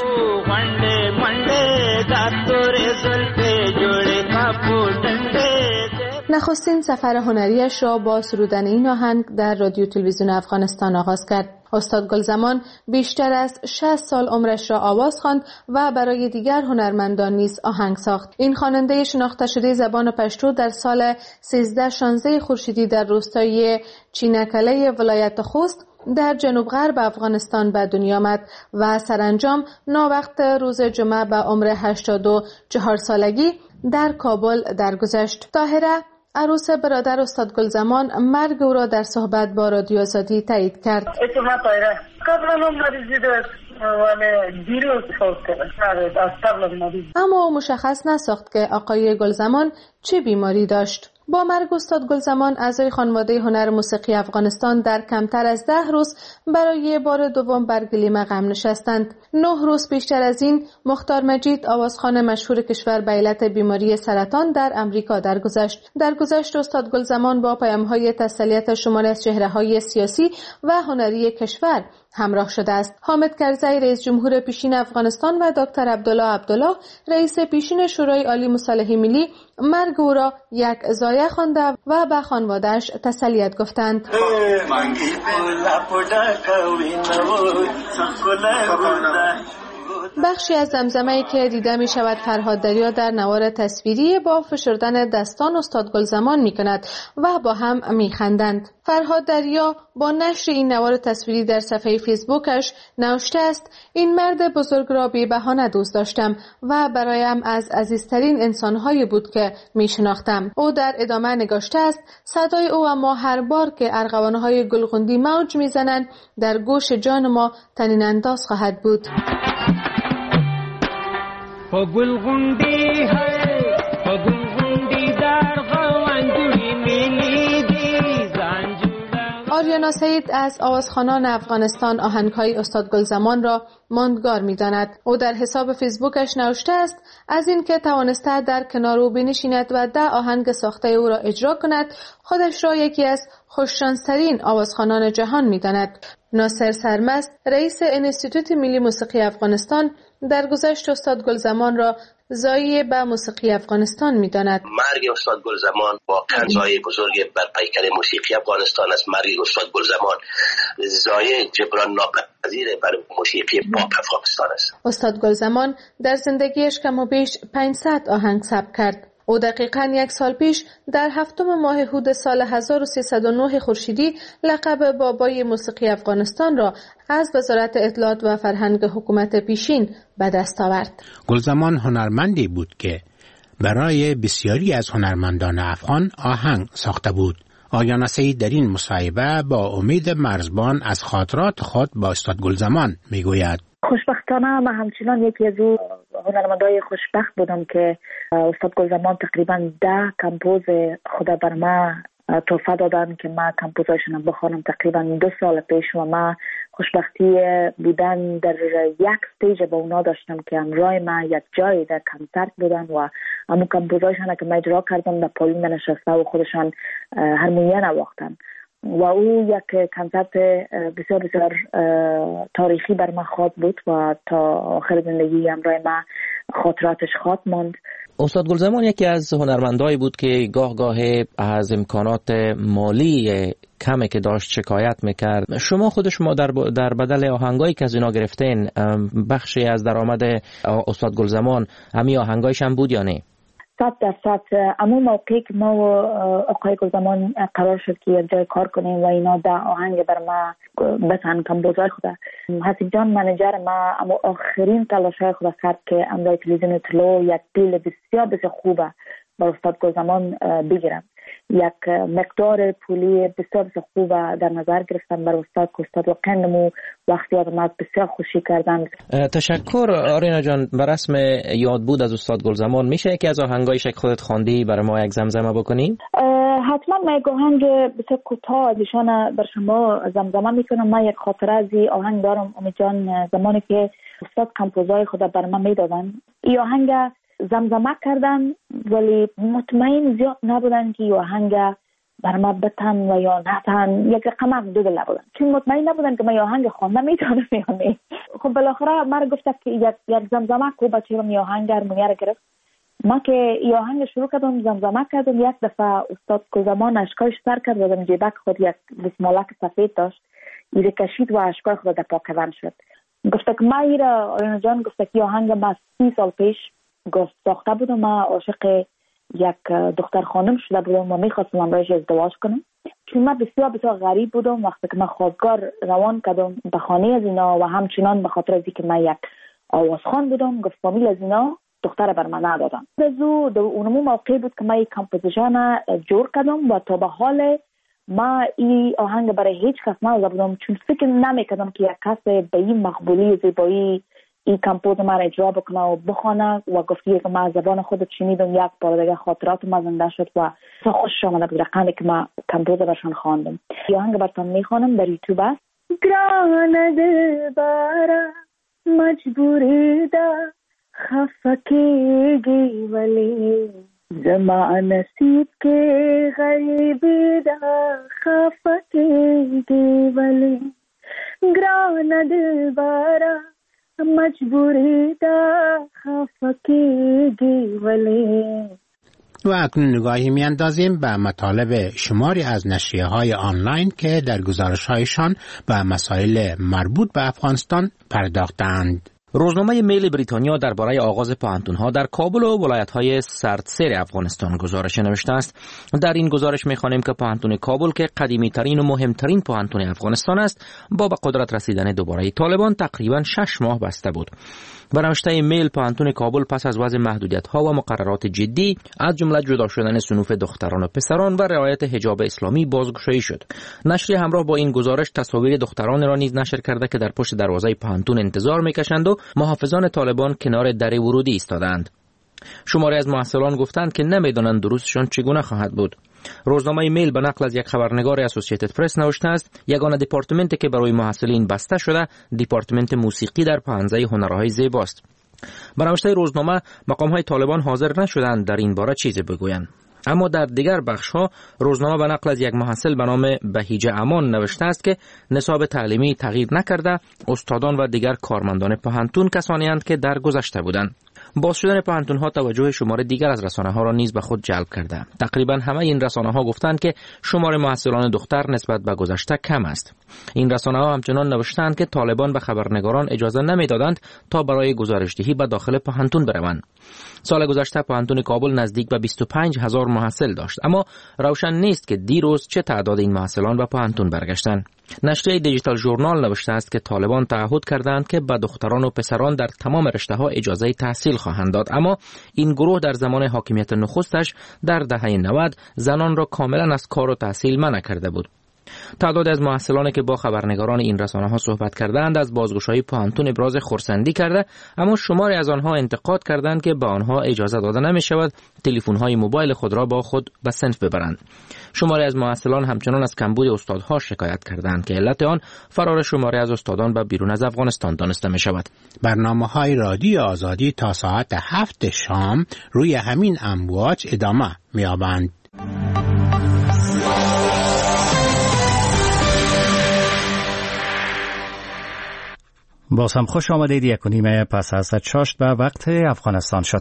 نخستین سفر هنریش را با سرودن این آهنگ در رادیو تلویزیون افغانستان آغاز کرد. استاد گلزمان بیشتر از 60 سال عمرش را آواز خواند و برای دیگر هنرمندان نیز آهنگ ساخت. این خواننده شناخته شده زبان پشتو در سال 1316 خورشیدی در روستای چینکله ولایت خوست در جنوب غرب افغانستان به دنیا آمد و سرانجام ناوقت روز جمعه به عمر 84 سالگی در کابل درگذشت. طاهره، عروس برادر استاد گلزمان، مرگ او را در صحبت با رادیو آزادی تایید کرد. اما او مشخص نساخت که آقای گلزمان چه بیماری داشت. با مرگ استاد گلزمان، اعضای خانواده هنر موسیقی افغانستان در کمتر از 10 روز برای بار دوم بر گلیم غم نشستند. 9 روز پیشتر از این، مختار مجید، آوازخوان مشهور کشور، به علت بیماری سرطان در امریکا درگذشت استاد گلزمان با پیام‌های تسلیت شماری از چهره‌های سیاسی و هنری کشور همراه شده است. حامد کرزی، رئیس جمهور پیشین افغانستان، و دکتر عبدالله، رئیس پیشین شورای عالی مصالحه ملی، مرگ او را یک زایه خوانده و به خانواده‌اش تسلیت گفتند. بخشی از زمزمه‌ای که دیده می شود فرهاد دریا در نوار تصویری با فشردن دستان استاد گلزمان می کند و با هم می خندند. فرهاد دریا با نشر این نوار تصویری در صفحه فیسبوکش نوشته است: این مرد بزرگ را بی بهانه دوست داشتم و برایم از عزیزترین انسان‌هایی بود که می شناختم. او در ادامه نگاشته است: صدای او اما هر بار که ارغوان‌های گلغوندی موج می زنند در گوش جان ما طنین انداز خواهد بود. آریانا سعید از آوازخوانان افغانستان آهنگ‌های استاد گلزمان را ماندگار می‌داند. او در حساب فیسبوکش نوشته است: از این که توانسته در کنار او بنشیند و 10 آهنگ ساخته او را اجرا کند، خودش را یکی از خوششانس‌ترین آوازخوانان جهان می‌داند. ناصر سرمست، رئیس انستیتوت ملی موسیقی افغانستان، درگذشت استاد گلزمان را زایی به موسیقی افغانستان می‌داند. مرگ استاد گلزمان واقعاً زایی بزرگ بر پیکر موسیقی افغانستان است. مرگ استاد گلزمان زایی جبران ناپذیر بر موسیقی پاپ افغانستان است. استاد گلزمان در زندگیش کم و بیش 500 آهنگ ثبت کرد. او دقیقاً 1 سال پیش در 7 ماه هود سال 1309 خورشیدی لقب بابای موسیقی افغانستان را از وزارت اطلاعات و فرهنگ حکومت پیشین به دست آورد. گلزمان هنرمندی بود که برای بسیاری از هنرمندان افغان آهنگ ساخته بود. آریانا سعید در این مصاحبه با امید مرزبان از خاطرات خود با استاد گلزمان میگوید. خوشبختانه من همچنان یکی از اون هنرمندای خوشبخت بودم که استاد گلزمان تقریبا 10 کمپوز خدا بر من تحفه دادن که من کمپوزایشون بخوانم تقریبا 2 سال پیش و من خوشبختی بودن در یک استیج با اونا داشتم که همراه من یک جای در کنسرت بودن و همون کمپوزایشون که من اجرا کردم در پایین نشسته و خودشان هارمونیا نواختن و او یک کنسرت بسیار بسیار تاریخی بر من خواهد بود و تا آخر زندگی همراه من خاطراتش خواهد ماند. استاد گلزمان یکی از هنرمندایی بود که گاه از امکانات مالی کمی که داشت شکایت میکرد. شما در بدل آهنگایی که از اینا گرفتین بخشی از درآمد استاد گلزمان همین آهنگایش هم بود یا نه؟ 100%. اما موقعی که ما و آقای گلزمان قرار شد که یک جای کار کنیم و اینا 10 آهنگ بر ما بتن کمپوزای خدا، حسین جان منیجر ما اما آخرین تلاشای خدا کرد که امرای تلویزیون طلو یک دیل بسیار بسیار خوبه با استاد گلزمان بگیرم. یک مقدار پولی بسیار بسیار خوب در نظر گرفتن برای استاد که استاد واقعا وقتی آدم بسیار خوشی کردن. تشکر آریانا جان. به رسم یاد بود از استاد گلزمان میشه که از آهنگایش که خودت خواندی برای ما یک زمزمه بکنیم؟ حتما من یک آهنگ بسیار کوتاه از ایشان بر شما زمزمه میکنم. من یک خاطره از این آهنگ دارم امید جان. زمانی که استاد کمپوزای خود بر من میدادن این آهنگ زمزمه کردن ولی مطمئن زیاد نبودن که آهنگ بر ما بتن و یا نتن. یک رقم دو دل نبودن چون مطمئن نبودن که من آهنگ خوانده میتونم یا نه. خب بالاخره مرا گفت که یک زمزمه کو بچه من آهنگ هارمونیا رو گرفت. ما که آهنگ شروع کردم زمزمه کردم یک دفعه استاد گلزمان اشکایش سر کرد و در جیبک خود یک دستمالک سفید داشت ایره کشید و اشکای خود در پاک کردن شد. گفت که ما ایره آریانا جان گفت که آهنگ ما 30 سال پیش ساخته بودم. من عاشق یک دختر خانم شده بودم و میخواستم امرایش ازدواج کنم چون من بسیار بسیار غریب بودم. وقتی که من خواستگار روان کردم به خانه از اینا و همچنان به خاطر ازی که من یک آوازخوان بودم گفت فامیل از اینا دختر بر من ندادن. در اونمو موقعی بود که من یک کمپوزیشن جور کردم و تا به حال ما این آهنگ برای هیچ کس نزده بودم چون فکر نمیکردم که یک کس به این مقبولی زیبایی این کمپوز من اجرا بکنه و بخونه و گفتی که من زبان خود شنیدم یک بار دیگه خاطرات من زنده شد و خوش آمده بود رقمی که من کمپوز برشان خواندم. این آهنگ براتون میخوانم در یوتیوب است. گران دلبره مجبوری ده خفکیگی ولی زما نصیب که غریبی ده خفکیگی ولی گران دلبره مجبوری دا خفکیگی ولی. و اکنون نگاهی میاندازیم به مطالب شماری از نشریه‌های آنلاین که در گزارش‌هایشان به مسائل مربوط به افغانستان پرداختند. روزنامه میل بریتانیا درباره آغاز پوهنتون‌ها در کابل و ولایت‌های سردسیر افغانستان گزارش نوشته است. در این گزارش می‌خوانیم که پوهنتون کابل که قدیمی‌ترین و مهمترین پوهنتون افغانستان است، با به قدرت رسیدن دوباره طالبان تقریباً 6 ماه بسته بود. به نوشته میل پوهنتون کابل پس از وضع محدودیت‌ها و مقررات جدی از جمله جدا شدن صنوف دختران و پسران و رعایت حجاب اسلامی بازگشایی شد. نشریه همراه با این گزارش تصاویر دختران را نیز نشر کرده که در پشت دروازه پوهنتون انتظار می‌کشند و محافظان طالبان کنار در ورودی ایستادند. شماری از محصلان گفتند که نمی‌دانند دروسشان چگونه خواهد بود. روزنامه میل به نقل از یک خبرنگار اسوسییتد پرس نوشته است یگانه دپارتمنتی که برای محصلین بسته شده دپارتمنت موسیقی در پانزه هنرهای زیباست. به نوشته روزنامه مقام‌های طالبان حاضر نشدند در این باره چیزی بگویند. اما در دیگر بخش‌ها روزنامه به نقل از یک محصل به نام بهیجه امان نوشته است که نصاب تعلیمی تغییر نکرده، استادان و دیگر کارمندان پوهنتون کسانی اند که در گذشته بودند. باز شدن پانتون‌ها توجه شمار دیگر از رسانه‌ها را نیز به خود جلب کرده. تقریبا همه این رسانه‌ها گفتند که شمار محصلان دختر نسبت به گذشته کم است. این رسانه‌ها همچنان نوشتند که طالبان به خبرنگاران اجازه نمی‌دادند تا برای گزارش‌دهی به داخل پانتون بروند. سال گذشته پانتون کابل نزدیک به 25,000 محصل داشت، اما روشن نیست که دیروز چه تعداد این محصلان به پانتون برگشتند. نشریه دیجیتال ژورنال نوشته است که طالبان تعهد کردند که به دختران و پسران در تمام رشته‌ها اجازه تحصیل خواهند داد، اما این گروه در زمان حاکمیت نخستش در دهه 90 زنان را کاملا از کار و تحصیل منع کرده بود. تعداد از محصلانی که با خبرنگاران این رسانه‌ها صحبت کردند از بازگشایی پانتون ابراز خرسندی کرده، اما شماری از آنها انتقاد کردند که به آنها اجازه داده نمی‌شود تلفن‌های موبایل خود را با خود به صنف ببرند. شماری از محصلان همچنان از کمبود استادها شکایت کردند که علت آن فرار شماری از استادان به بیرون از افغانستان دانسته می‌شود. برنامه‌های رادیو آزادی تا ساعت 7 شام روی همین امواج ادامه می‌یابند. باز هم خوش آمدید. 1:30 پس از چاشت به وقت افغانستان شد.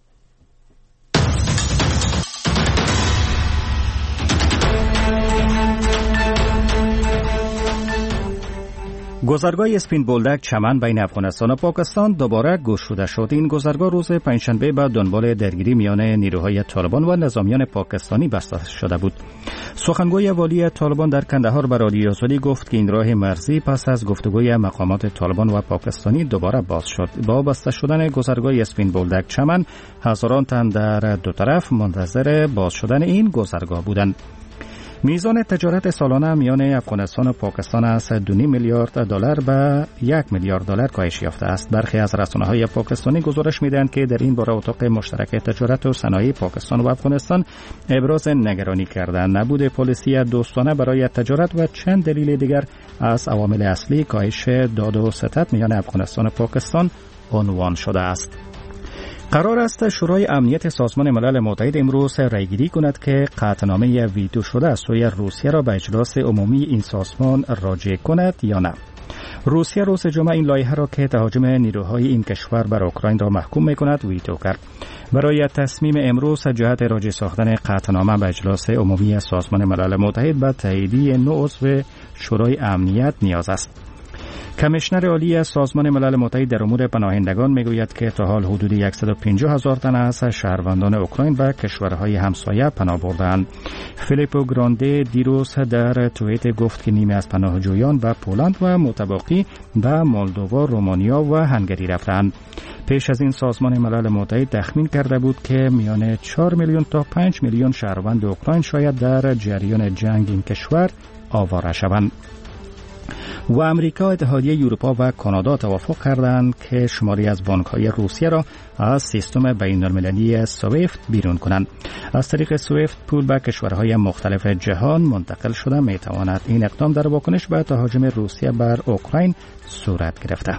گذرگاه اسپین بولدک چمن بین افغانستان و پاکستان دوباره گشوده شد. این گذرگاه روز پنجشنبه به دنبال درگیری میان نیروهای طالبان و نظامیان پاکستانی بسته شده بود. سخنگوی والی طالبان در کندهار به رادیو آزادی گفت که این راه مرزی پس از گفتگوی مقامات طالبان و پاکستانی دوباره باز شد. با بسته شدن گذرگاه اسپین بولدک چمن، هزاران تن در دو طرف منتظر باز شدن این گذرگاه بودند. میزان تجارت سالانه میان افغانستان و پاکستان از 2.5 میلیارد دلار به 1 میلیارد دلار کاهش یافته است. برخی از رسانه‌های پاکستانی گزارش می‌دهند که در این باره اتاق مشترک تجارت و صنایع پاکستان و افغانستان ابراز نگرانی کردند. نبود پالیسی دوستانه برای تجارت و چند دلیل دیگر از عوامل اصلی کاهش داد و ستد میان افغانستان و پاکستان عنوان شده است. قرار است شورای امنیت سازمان ملل متحد امروز رایگیری کند که قطعنامه ویتو شده از سوی روسیه را به اجلاس عمومی این سازمان راجع کند یا نه. روسیه روز جمعه این لایحه را که تهاجم نیروهای این کشور بر اوکراین را محکوم می‌کند ویتو کرد. برای تصمیم امروز جهت راجع ساختن قطعنامه به اجلاس عمومی سازمان ملل متحد به تاییدیه 9 عضو شورای امنیت نیاز است. کمیشنر عالی سازمان ملل متحد در امور پناهندگان میگوید که تا حال حدود 150,000 تن از شهروندان اوکراین به کشورهای همسایه پناه بردند. فیلیپو گرانده دیروز در توییت گفت که نیمه از پناهجویان به پولند و متباقی به مولدووا، رومانیا و هنگری رفتند. پیش از این سازمان ملل متحد تخمین کرده بود که میان 4 میلیون تا 5 میلیون شهروند اوکراین شاید در جریان جنگ این کشور آواره شوند. و امریکا، اتحادیه اروپا و کانادا توافق کردند که شماری از بانک‌های روسیه را از سیستم بین‌المللی سویفت بیرون کنند. از طریق سویفت پول به کشورهای مختلف جهان منتقل شده می‌تواند. این اقدام در واکنش به تهاجم روسیه بر اوکراین صورت گرفته.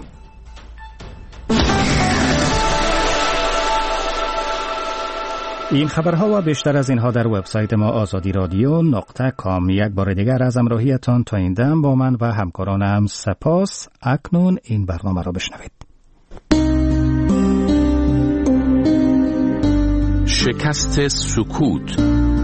این خبرها و بیشتر از اینها در وبسایت ما azadi.radio.com. یک بار دیگر از همراهیتان تا این دم با من و همکارانم سپاس. اکنون این برنامه را بشنوید. شکست سکوت.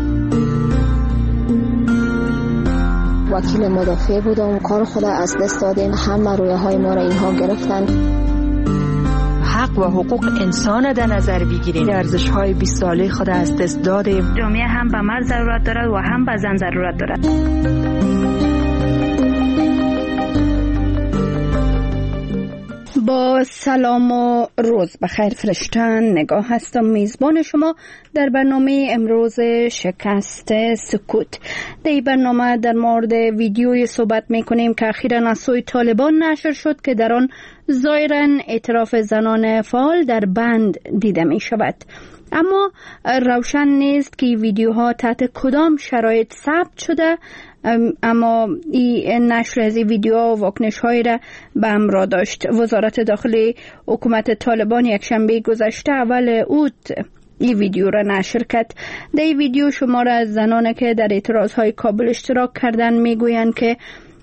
وکیل مدافع بودم، کار خود از دست دادیم، همه رویهای ما را اینها گرفتن. حق و حقوق انسان در نظر بگیریم. ارزش‌های 20 ساله خود از دست دادیم. جامعه هم به مرد ضرورت دارد و هم به زن ضرورت دارد. با سلام و روز بخیر فرشتن نگاه هستم، میزبان شما در برنامه امروز شکست سکوت. در این برنامه در مورد ویدیوی صحبت میکنیم که اخیراً از سوی طالبان نشر شد که در آن ظاهراً اعتراف زنان فعال در بند دیده می شود. اما روشن نیست که ویدیوها تحت کدام شرایط ثبت شده، اما این نشر از ویدیوها و واکنش‌هایی را به همراه داشت. وزارت داخلی حکومت طالبان یکشنبه گذشته اول اوت این ویدیو را نشر کرد. در این ویدیو شمار از زنانی که در اعتراضهای کابل اشتراک کردند میگویند که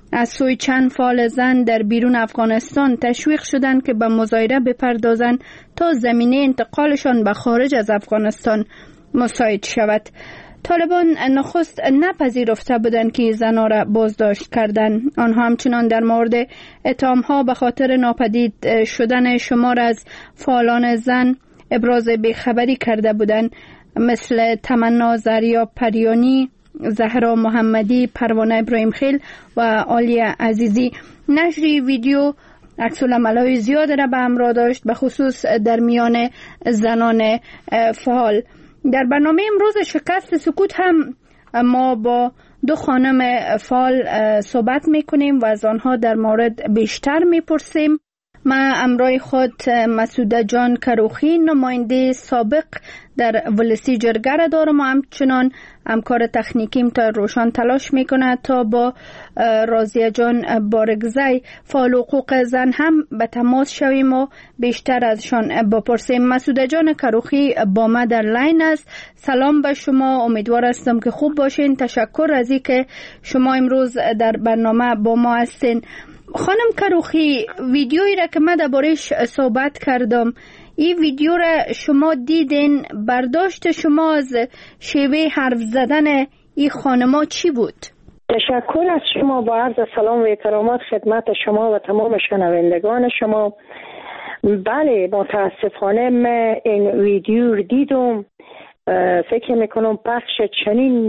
از سوی چند فعال زن در بیرون افغانستان تشویق شدند که به مظاهره بپردازند تا زمینه انتقالشان به خارج از افغانستان مساعد شود. طالبان نخست نپذیرفته بودند که زنها را بازداشت کردند. آنها همچنان در مورد اتهام‌ها به خاطر ناپدید شدن شمار از فعالان زن ابراز بیخبری کرده بودند، مثل تمنا زریاب پریانی، زهرا محمدی، پروانه ابراهیم خیل و عالیه عزیزی. نشر ویدیو عکس‌العمل‌های زیاد را به همراه داشت، به خصوص در میان زنان فعال. در برنامه امروز شکست سکوت هم ما با دو خانم فعال صحبت میکنیم و از آنها در مورد بیشتر میپرسیم. من امروی خود مسعوده جان کروخی، نماینده سابق در ولسی جرگه دارم و همچنان همکار تکنیکیم تا روشان تلاش میکنه تا با راضیه جان بارگزی فعال حقوق زن هم به تماس شویم و بیشتر ازشان بپرسیم. مسعوده جان کروخی با ما در لاین است. سلام به شما، امیدوار هستم که خوب باشین. تشکر از اینکه شما امروز در برنامه با ما هستین. خانم کروخی، ویدیویی را که من دربارش صحبت کردم، این ویدیو را شما دیدین، برداشت شما از شیوه حرف زدن این خانما چی بود؟ تشکر از شما، با عرض سلام و احترامات خدمت شما و تمام شنوندگان شما. بله، متاسفانه من این ویدیو دیدم. فکر میکنم پخش چنین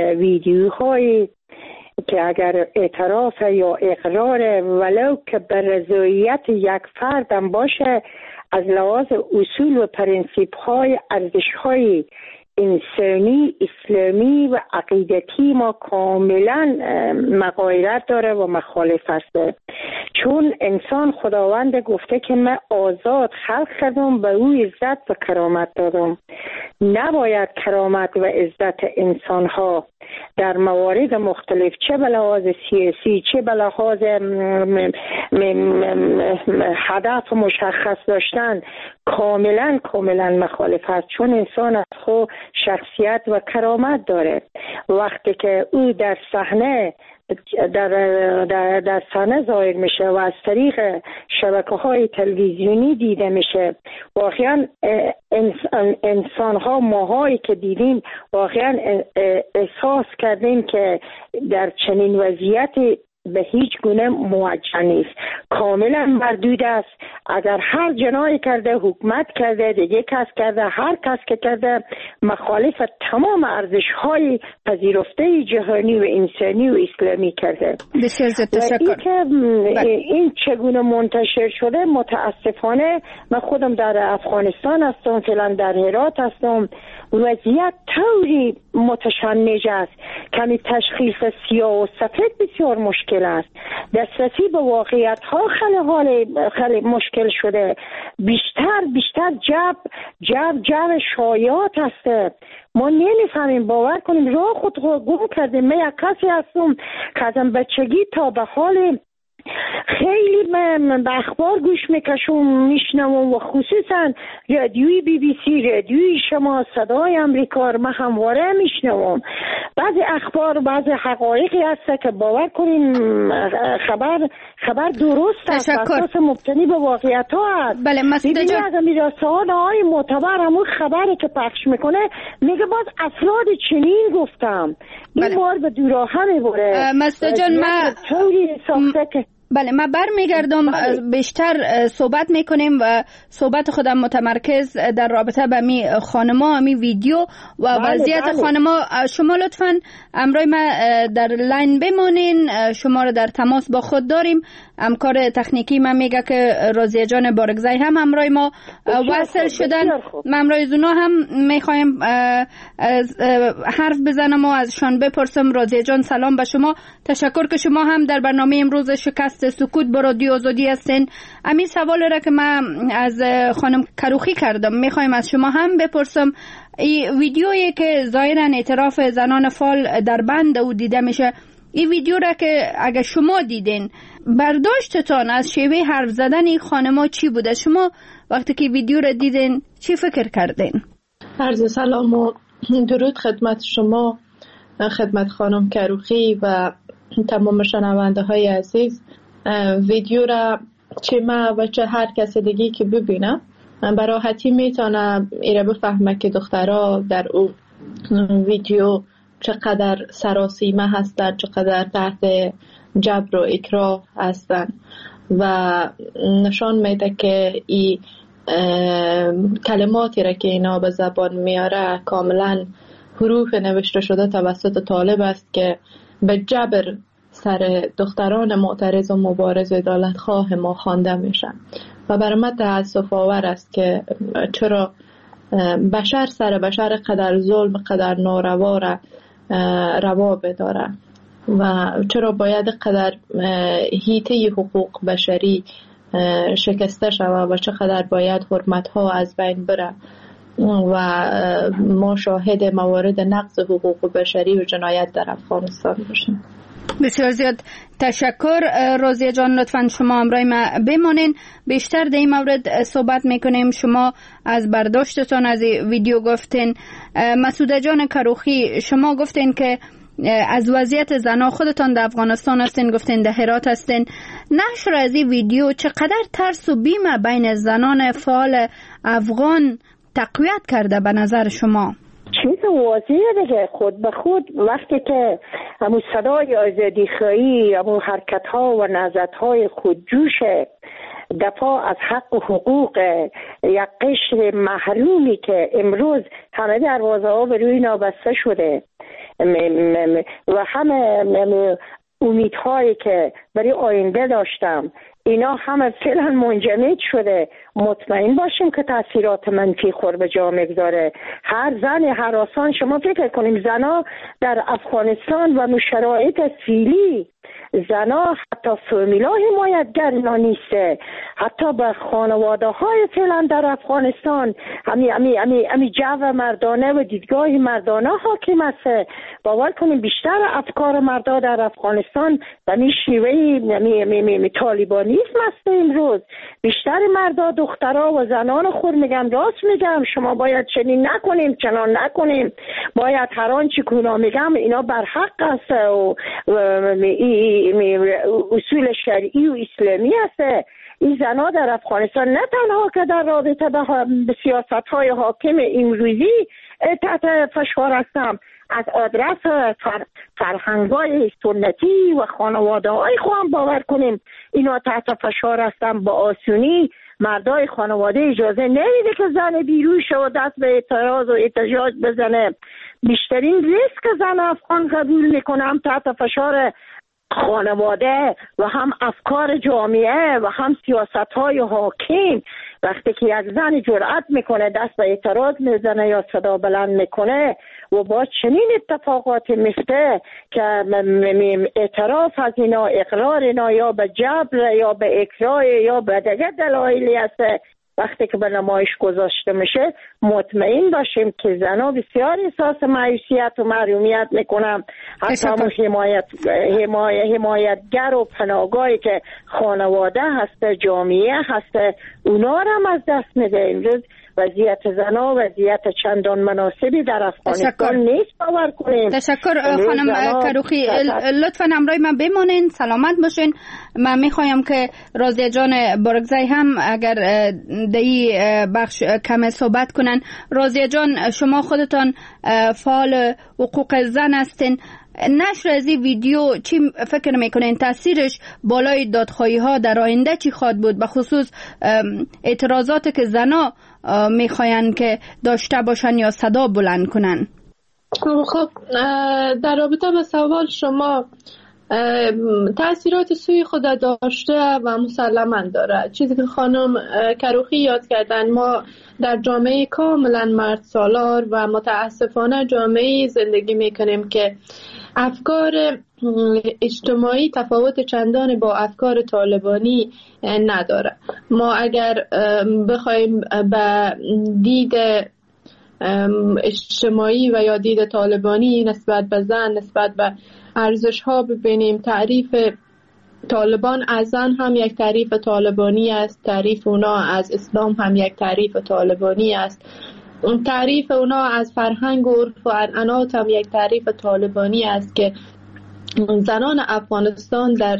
ویدیوهای که اگر اعتراف یا اقرار ولو که بر رضایت یک فردم باشه، از لحاظ اصول و پرنسیپ های ارزش های انسانی، اسلامی و عقیدتی ما کاملا مغایرت داره و مخالف است. چون انسان خداوند گفته که من آزاد خلق کردم، به او عزت و کرامت دادم. نباید کرامت و عزت انسان ها در موارد مختلف، چه به لحاظ سیاسی چه به لحاظ هدف مشخص داشتن، کاملا مخالف است. چون انسان از خود شخصیت و کرامت داره. وقتی که او در صحنه در صحنه ظاهر میشه و از طریق شبکه‌های تلویزیونی دیده میشه، واقعا انسان ها، ماهایی که دیدیم، واقعا احساس کردیم که در چنین وضعیتی به هیچ گونه موجه نیست، کاملا مردود است. اگر هر جنایی کرده، حکومت کرده، دیگه کس کرده، هر کس که کرده، مخالف تمام ارزش‌های پذیرفته جهانی و انسانی و اسلامی کرده. بسیار تشکر. این چگونه منتشر شده، متاسفانه من خودم در افغانستان هستم، فعلا در هرات هستم. وضعیت طوری متشنج است که تشخیص سیاه و سفید بسیار مشکل است. دسترسی به واقعیت ها خیلی مشکل شده. بیشتر جب شایعات است. ما نمیفهمیم، باور کنیم راه خود گم کردیم. من یک کسی هستم که از بچگی تا به حال خیلی به اخبار گوش میشنوم و خصوصا رادیوی BBC، رادیوی شما، صدای امریکا رو من همواره میشنوم. بعضی اخبار، بعضی حقایقی هست که باور کنین خبر درست است، اساس مبتنی به واقعیت ها هست. بله، مسعوده جان، اگر میرسانه‌های معتبر همون خبری که پخش میکنه میگه باز افراد چنین گفتم. این بار به دوراهه میبره. مسعوده جان، بله، من برمیگردم. بیشتر صحبت میکنیم و صحبت خودم متمرکز در رابطه به می خانما، می ویدیو و وضعیت خانما. شما لطفاً امروی ما در لاین بمانین، شما رو در تماس با خود داریم. همکار تکنیکی من میگه که راضیه جان بارگزی هم امروی ما وصل شدن. من امروی زونا هم میخوایم حرف بزنم و ازشان بپرسم. راضیه جان، سلام به شما. تشکر که شما هم در برنامه امروز شکست سکوت با رادیو آزادی هستین. همین سوال را که من از خانم کروخی کردم میخوایم از شما هم بپرسم. این ویدیویی که ظاهرا اعتراف زنان فعال در بند او دیده میشه، این ویدیو را که اگه شما دیدین، برداشتتان از شیوه حرف زدن این خانما چی بوده؟ شما وقتی که ویدیو را دیدین چی فکر کردین؟ عرض سلام و درود خدمت شما، خدمت خانم کروخی و تمام شنونده های عزیز، ویدیو را چه ما و چه هر کس دیگی که ببینه به راحتی میتونه ایره بفهمه که دخترها در اون ویدیو چقدر سراسیمه هستن، چقدر تحت جبر و اکراه هستن و نشان میده که این کلماتی را که اینا به زبان میاره کاملا حروف نوشته شده توسط طالب است که به جبر سر دختران معترض و مبارز عدالت خواه ما خوانده میشن و برای من تأسف آور است که چرا بشر سر بشر قدر ظلم قدر ناروا را روا بداره و چرا باید قدر حیطه حقوق بشری شکسته شود و چقدر باید حرمت ها از بین بره و ما شاهد موارد نقض حقوق بشری و جنایت در افغانستان باشیم. بسیار زیاد تشکر رازیه جان، لطفاً شما همراه ما بمانین. بیشتر در این مورد صحبت میکنیم. شما از برداشتتان از ویدیو گفتین. مسعوده جان کروخی، شما گفتین که از وضعیت زنان خودتان در افغانستان هستین، گفتین در هرات هستین. نشر از این ویدیو چقدر ترس و بیم بین زنان فعال افغان تقویت کرده به نظر شما؟ چیز واضحه دیگه، خود به خود وقتی که همون صدای آزادی خواهی، همون حرکت ها و نهضت های خودجوش دفاع از حق و حقوق یک قشر محرومی که امروز همه دروازه ها به روی نابسته شده و همه امیدهایی که برای آینده داشتم اینا همه فعلا منجمد شده. مطمئن باشیم که تاثیرات منفی خور به جا میگذاره. هر زن هر آسان، شما فکر کنیم زنا در افغانستان و شرایط فعلی زنا حتی فامیلا حمایتگر اینا نیسته، حتی به خانواده های فعلا در افغانستان همی جو مردانه و دیدگاه مردانه حاکم است. باور کنیم بیشتر افکار مردا در افغانستان به می شیوه طالبانیسم است. امروز بیشتر مردا دخترها و زنان خود میگم راست میگم، شما باید چنین نکنیم چنان نکنیم، باید هر آنچه که اونا میگم اینا بر حق است و اصول شرعی و اسلامی است. این زنها در افغانستان نه تنها که در رابطه به سیاست های حاکم امروزی تحت فشار هستم، از آدرس فرهنگ‌های سنتی و خانواده های خواهم باور کنیم اینا تحت فشار هستن. با آسونی مردای خانواده اجازه نمیده که زن بیروی شه و دست به اعتراض و احتجاج بزنه. بیشترین ریسک زن افغان قبول میکنه هم تحت فشار خانواده و هم افکار جامعه و هم سیاست های حاکم. وقتی که یک زن جرأت میکنه دست به اعتراض میزنه یا صدا بلند میکنه و با چنین اتفاقات میفته که اعتراف از اینا، اقرار اینا یا به جبر یا به اکراه یا به دیگه دلایلی است، وقتی که به نمایش گذاشته میشه مطمئن باشیم که زنها بسیار احساس مایوسیت و محرومیت میکنن. حتی همون حمایتگر و پناهگاهی که خانواده هست، جامعه هست، اونا رو هم از دست میده. امروز وضعیت زنها وضعیت چندان مناسبی در افغانستان نیست باور کنیم. تشکر خانم کروخی، لطفا همراه من بمانین، سلامت باشین. من میخوایم که رازیه جان برگزی هم اگر دایی بخش کم صحبت کنن. رازیه جان، شما خودتان فعال حقوق زن هستین. نشر از این ویدیو چی فکر میکنین تاثیرش بالای دادخواهی ها در آینده چی خواهد بود، به خصوص اعتراضاتی که زنا میخواین که داشته باشن یا صدا بلند کنن؟ خب در رابطه با سوال شما، تأثیرات سوی خود داشته و مسلماً داره. چیزی که خانم کروخی یاد کردن، ما در جامعه کاملا مرد سالار و متاسفانه جامعه زندگی میکنیم که افکار اجتماعی تفاوت چندان با افکار طالبانی نداره. ما اگر بخوایم به دید اجتماعی و یا دید طالبانی نسبت به زن، نسبت به ارزش ها ببینیم، تعریف طالبان از زن هم یک تعریف طالبانی است، تعریف اونا از اسلام هم یک تعریف طالبانی است، تعریف اونا از فرهنگ و عرف و عنعنات هم یک تعریف طالبانی است که زنان افغانستان در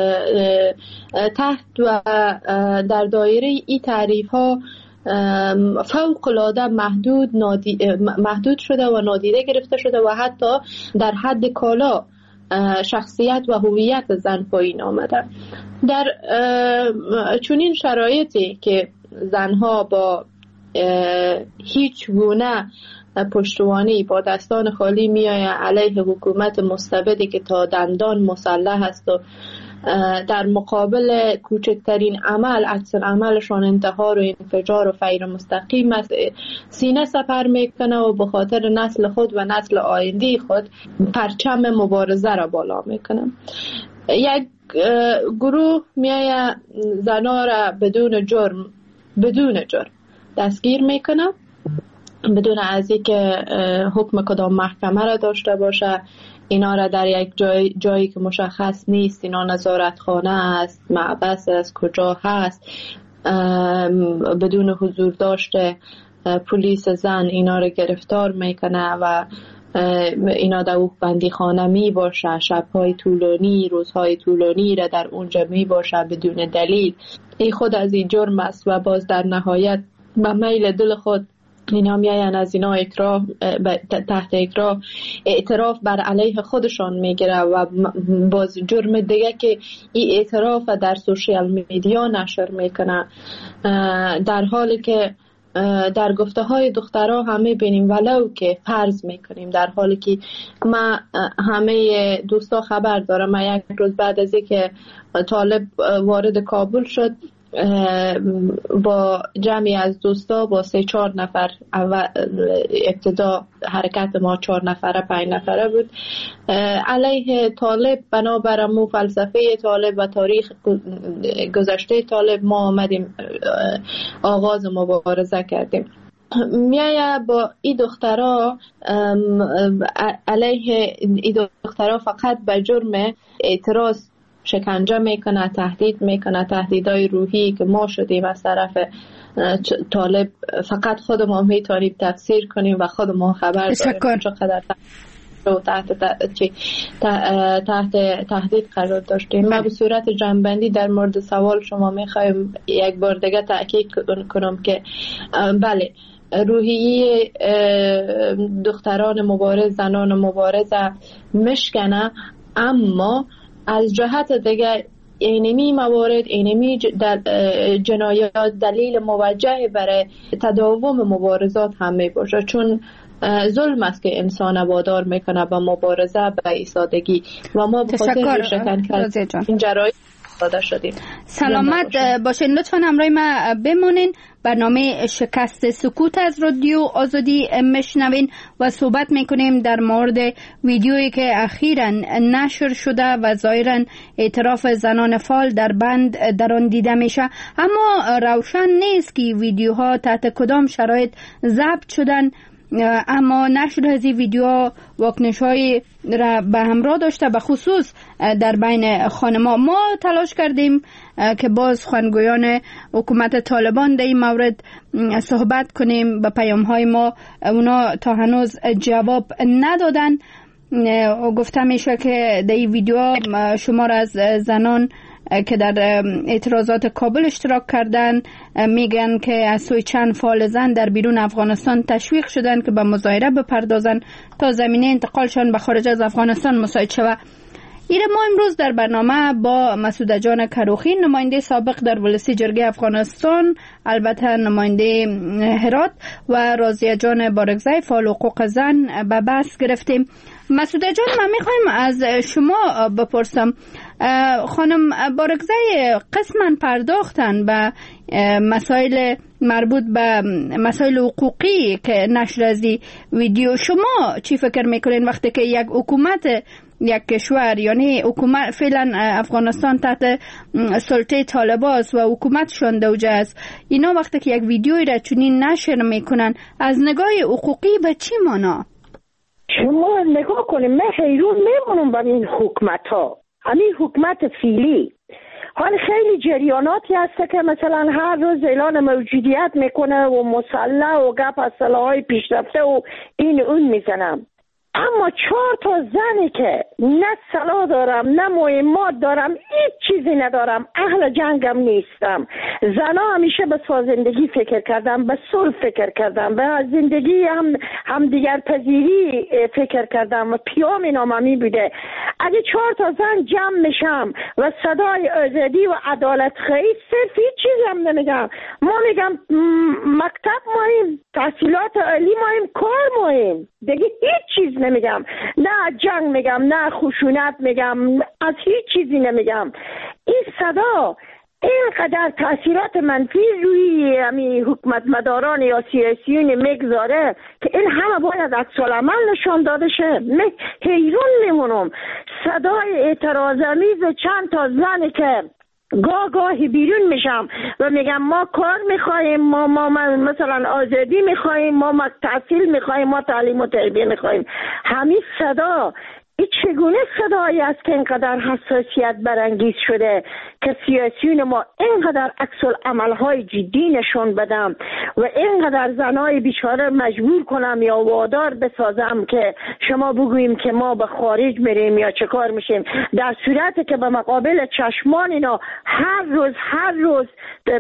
تحت و در دایره ای تعریف ها فوق العاده محدود شده و نادیده گرفته شده و حتی در حد کالا شخصیت و هویت زن پایین آمده. در چنین شرایطی که زنها با هیچ گونه پشتوانی با دستان خالی میآید علیه حکومت مستبدی که تا دندان مسلح است و در مقابل کوچکترین عمل عکس عملشان انتحار و انفجار و فیر مستقیم است، سینه سپر میکنه و به خاطر نسل خود و نسل آینده خود پرچم مبارزه را بالا میکنه. یک گروه میایه زنا را بدون جرم دستگیر میکنه، بدون از اینکه حکم کدام محکمه را داشته باشه. اینا را در یک جایی که مشخص نیست، اینا نظارتخانه است، معبس است، کجا هست، بدون حضور داشته پلیس زن اینا را گرفتار میکنه و اینا در بندی خانه می باشه، شبهای طولانی، روزهای طولانی را در اونجا می باشه بدون دلیل. این خود از این جرم است و باز در نهایت به میل دل خود اینا میاین از اینا تحت اکراه اعتراف بر علیه خودشان میگیره و باز جرم دیگه که این اعتراف در سوشیال میدیا نشر میکنه، در حالی که در گفته های دخترها همه بینیم ولو که فرض میکنیم، در حالی که ما همه دوستا خبر دارم، من یک روز بعد از اینکه طالب وارد کابل شد با جمعی از دوستا با 3-4 نفر، ابتدا حرکت ما 4 نفره 5 نفره بود، علیه طالب بنابر مو فلسفه طالب و تاریخ گذشته طالب ما آمدیم آغاز مبارزه کردیم. میایه با این دخترها علیه این دخترها فقط به جرم اعتراض شکنجه میکنه، تهدید میکنه، تهدیدهای روحی که ما شدیم از طرف طالب فقط خودمون میتونیم تفسیر کنیم و خودمون خبر داریم چقدر تحت تهدید قرار داشتیم. من به صورت جنبندی در مورد سوال شما میخوایم یک بار دیگه تأکید کنم که بله، روحیه دختران مبارز، زنان مبارز مشکنه، اما از جهت دیگه اینمی موارد، اینمی جنایات دلیل موجه برای تداوم مبارزات هم می باشه، چون ظلم است که انسان وادار میکنه به مبارزه به ایستادگی و ما به خاطر شکن کردن این جرایم داده شدیم. سلامت باشین، لطفا همراه ما بمونین. برنامه شکست سکوت از رادیو آزادی میشنوین و صحبت میکنیم در مورد ویدیویی که اخیراً نشر شده و ظاهراً اعتراف زنان فعال در بند در آن دیده میشه، اما روشن نیست که ویدیوها تحت کدام شرایط ضبط شدن، اما نشر از این ویدیوها واکنش‌های را به همراه داشته، به خصوص در بین خانم‌ها. ما تلاش کردیم که باز سخنگویان حکومت طالبان در این مورد صحبت کنیم، به پیام‌های ما اونا تا هنوز جواب ندادن. گفته میشه که در این ویدیو شمار از زنان که در اعتراضات کابل اشتراک کردن میگن که از سوی چند فعال زن در بیرون افغانستان تشویق شدن که به مظاهره بپردازن تا زمینه انتقالشان به خارج از افغانستان مساعد شود. ما امروز در برنامه با مسعود جان کروخی، نماینده سابق در ولسی جرگه افغانستان، البته نماینده هرات، و راضیه جان بارگزی، فعال حقوق زن، به بحث گرفتیم. مسعود جان، من میخوایم از شما بپرسم، خانم بارگزی قسماً پرداختن به مسائل مربوط به مسائل حقوقی که نشر از ویدیو. شما چی فکر میکنین وقتی که یک حکومت یک کشور، یعنی حکومت فعلا افغانستان تحت سلطه طالباست و حکومتشون دوجه است، اینا وقتی که یک ویدیویی را چنین نشر میکنن، از نگاه حقوقی به چی معنا؟ شما نگاه کنیم، من حیرون میمونم بر این حکومت ها، همین حکومت فعلی. حال خیلی جریاناتی هست که مثلا هر روز اعلان موجودیت میکنه و مسلح و گپ از سلاح‌های پیشرفته و این اون میزنم. اما 4 زنی که نه سلاح دارم نه مهمات دارم، هیچ چیزی ندارم، اهل جنگم نیستم. زنا همیشه به سازندگی فکر کردم، به صلح فکر کردم، به زندگی هم دیگر پذیری فکر کردم و پیام ناممی بوده. اگه 4 زن جمع میشم و صدای آزادی و عدالت خواهی، صرف هیچ چیزی هم نمیگم. ما میگم مکتب مهم، تحصیلات عالی مهم، کار مهم، دیگه هیچ چیز نمیگم. نه جنگ میگم، نه خشونت میگم، از هیچ چیزی نمیگم. این صدا اینقدر تأثیرات منفی روی همین حکومت مداران یا سیاسیون میگذاره که این همه باید عکس العمل نشان داده شه. حیران میمونم صدای اعتراض‌آمیز چند تا زنی که گاهی بیرون میشم و میگم ما کار میخوایم، ما مثلا آزادی میخوایم، ما تحصیل میخوایم، ما تعلیم و تربیه میخوایم. همین صدا این چگونه صدایی است که اینقدر حساسیت برانگیز شده که سیاسیون ما اینقدر عکس العمل‌های جدی نشون بدم و اینقدر زنای بیچاره مجبور کنم یا وادار بسازم که شما بگوییم که ما به خارج میریم یا چه کار میشیم، در صورتی که به مقابل چشمان اینا هر روز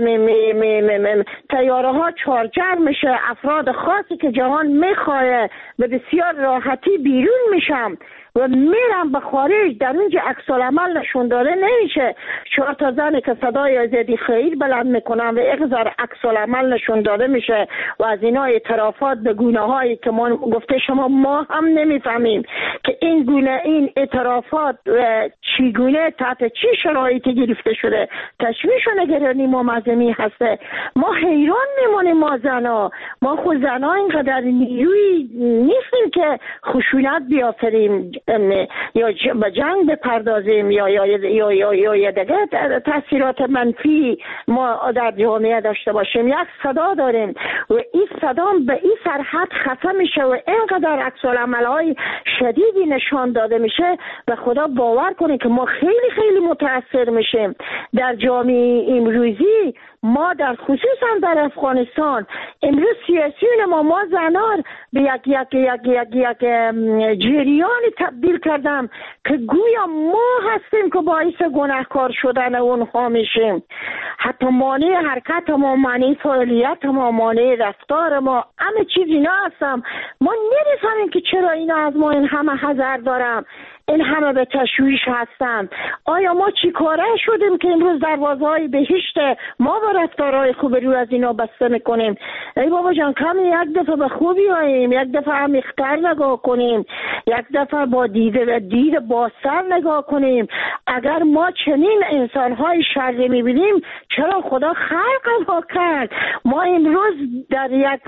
تیاره ها چارجر میشه. افراد خاصی که جهان میخواه به بسیار راحتی بیرون میشم و میرم به خارج، در اونجا عکس العمل نشون داده نمیشه. 4 زنی که صدای آزادی خیر بلند میکنن و اقذار عکس العمل نشون داده میشه و از اینا اعترافات به گونه‌هایی که ما گفته شما ما هم نمیفهمیم که این اعترافات چگونه تحت چه شرایطی گرفته شده، تشویش و نگرانی ما مزمی هسته. ما حیران میمونیم. ما زنا، ما خود زنا اینقدر نیروی نیستیم که خشونت بیافریم یا به جنگ بپردازیم یا دیگه تاثیرات منفی ما در جامعه داشته باشیم. یک صدا داریم و این صدا به این سرحد خفه میشه و اینقدر عکس العمل‌های شدیدی نشان داده میشه و خدا باور کنه که ما خیلی خیلی متاثر میشیم در جامعه امروزی. ما در خصوصا در افغانستان امروز سیاسیون ما زنان به یک جریانی تبدیل کردم که گویا ما هستیم که باعث گناهکار شدن اونها میشیم. حتی مانع حرکت ما، مانع فعالیت ما، مانع رفتار ما، همه چیز اینا هستم. ما نمیفهمیم که چرا اینا از ما این همه حذر دارم، این همه به تشویش هستن. آیا ما چی کاره شدیم که امروز دروازه‌های بهشت ما با رفتارهای خوب رو از اینا بسته میکنیم؟ ای بابا جان، کمی یک دفعه به خوبی آییم، یک دفعه عمیق‌تر نگاه کنیم، یک دفعه با دید بازتر نگاه کنیم. اگر ما چنین انسان‌های شری میبینیم، چرا خدا خلق ما کرد؟ ما امروز در یک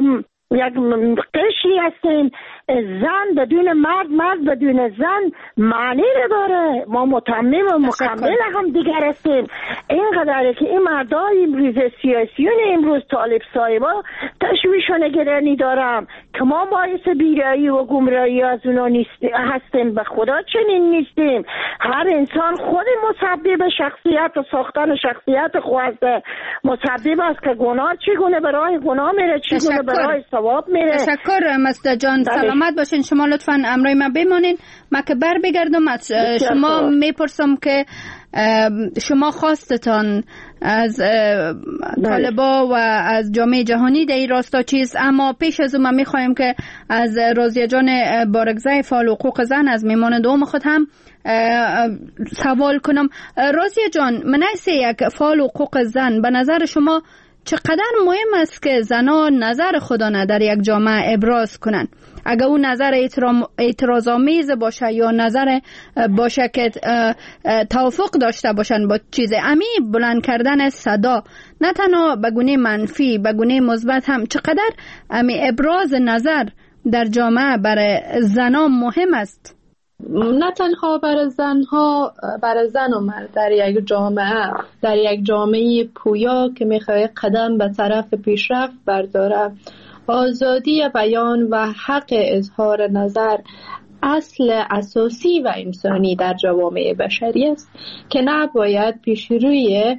قشری هستیم، زن بدون مرد بدون زن معنی نداره. ما متمم و مکمل هم دیگر هستیم. اینقدره که این مردای امروز سیاسیون امروز طالب صاحبا تشویش و نگرانی دارم که ما باعث بیرایی و گمراهی از اونا هستیم. به خدا چنین نیستیم. هر انسان خود مسبب شخصیت و ساختن شخصیت خود مسبب است که گناه چگونه به راه گناه میره، چگونه به راه ثواب میره. تشکر مستر جان. سلامت باشین. شما لطفاً امرای من بمانین. من که بر بگردم از شما میپرسم که شما خواستتان از طالبا و از جامعه جهانی در این راستا چیست، اما پیش از اون من میخوایم که از راضیه جان بارگزای فعال حقوق زن از میمان دوم خود هم سوال کنم. راضیه جان، من یک فعال حقوق زن، به نظر شما چقدر مهم است که زنان نظر خودانه در یک جامعه ابراز کنند؟ اگر اون نظر اعتراض‌آمیز باشه یا نظر باشه که توافق داشته باشن با چیز امی بلند کردن صدا، نه تنها به گونه منفی به گونه مثبت هم، چقدر امی ابراز نظر در جامعه برای زنان مهم است؟ نه تنها برای زنها، برای زن و مرد در یک جامعه، در یک جامعه پویا که میخواد قدم به طرف پیشرفت برداره، آزادی بیان و حق اظهار نظر اصل اساسی و انسانی در جوامع بشری است که نباید پیش روی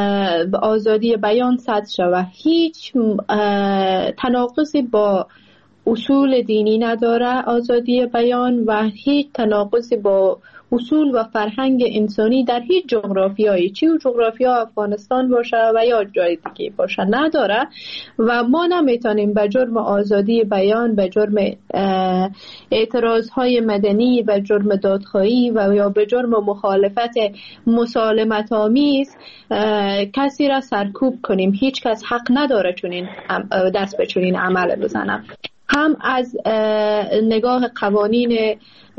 آزادی بیان سد شود. هیچ تناقضی با اصول دینی نداره آزادی بیان و هیچ تناقضی با اصول و فرهنگ انسانی در هیچ جغرافیایی، چه جغرافیا افغانستان باشه و یا جای دیگه باشه، نداره. و ما نمیتونیم به جرم آزادی بیان، به جرم اعتراضهای مدنی، به جرم دادخواهی و یا به جرم مخالفت مسالمت آمیز کسی را سرکوب کنیم. هیچ کس حق نداره چنین دست به چنین عمل بزنه. هم از نگاه قوانین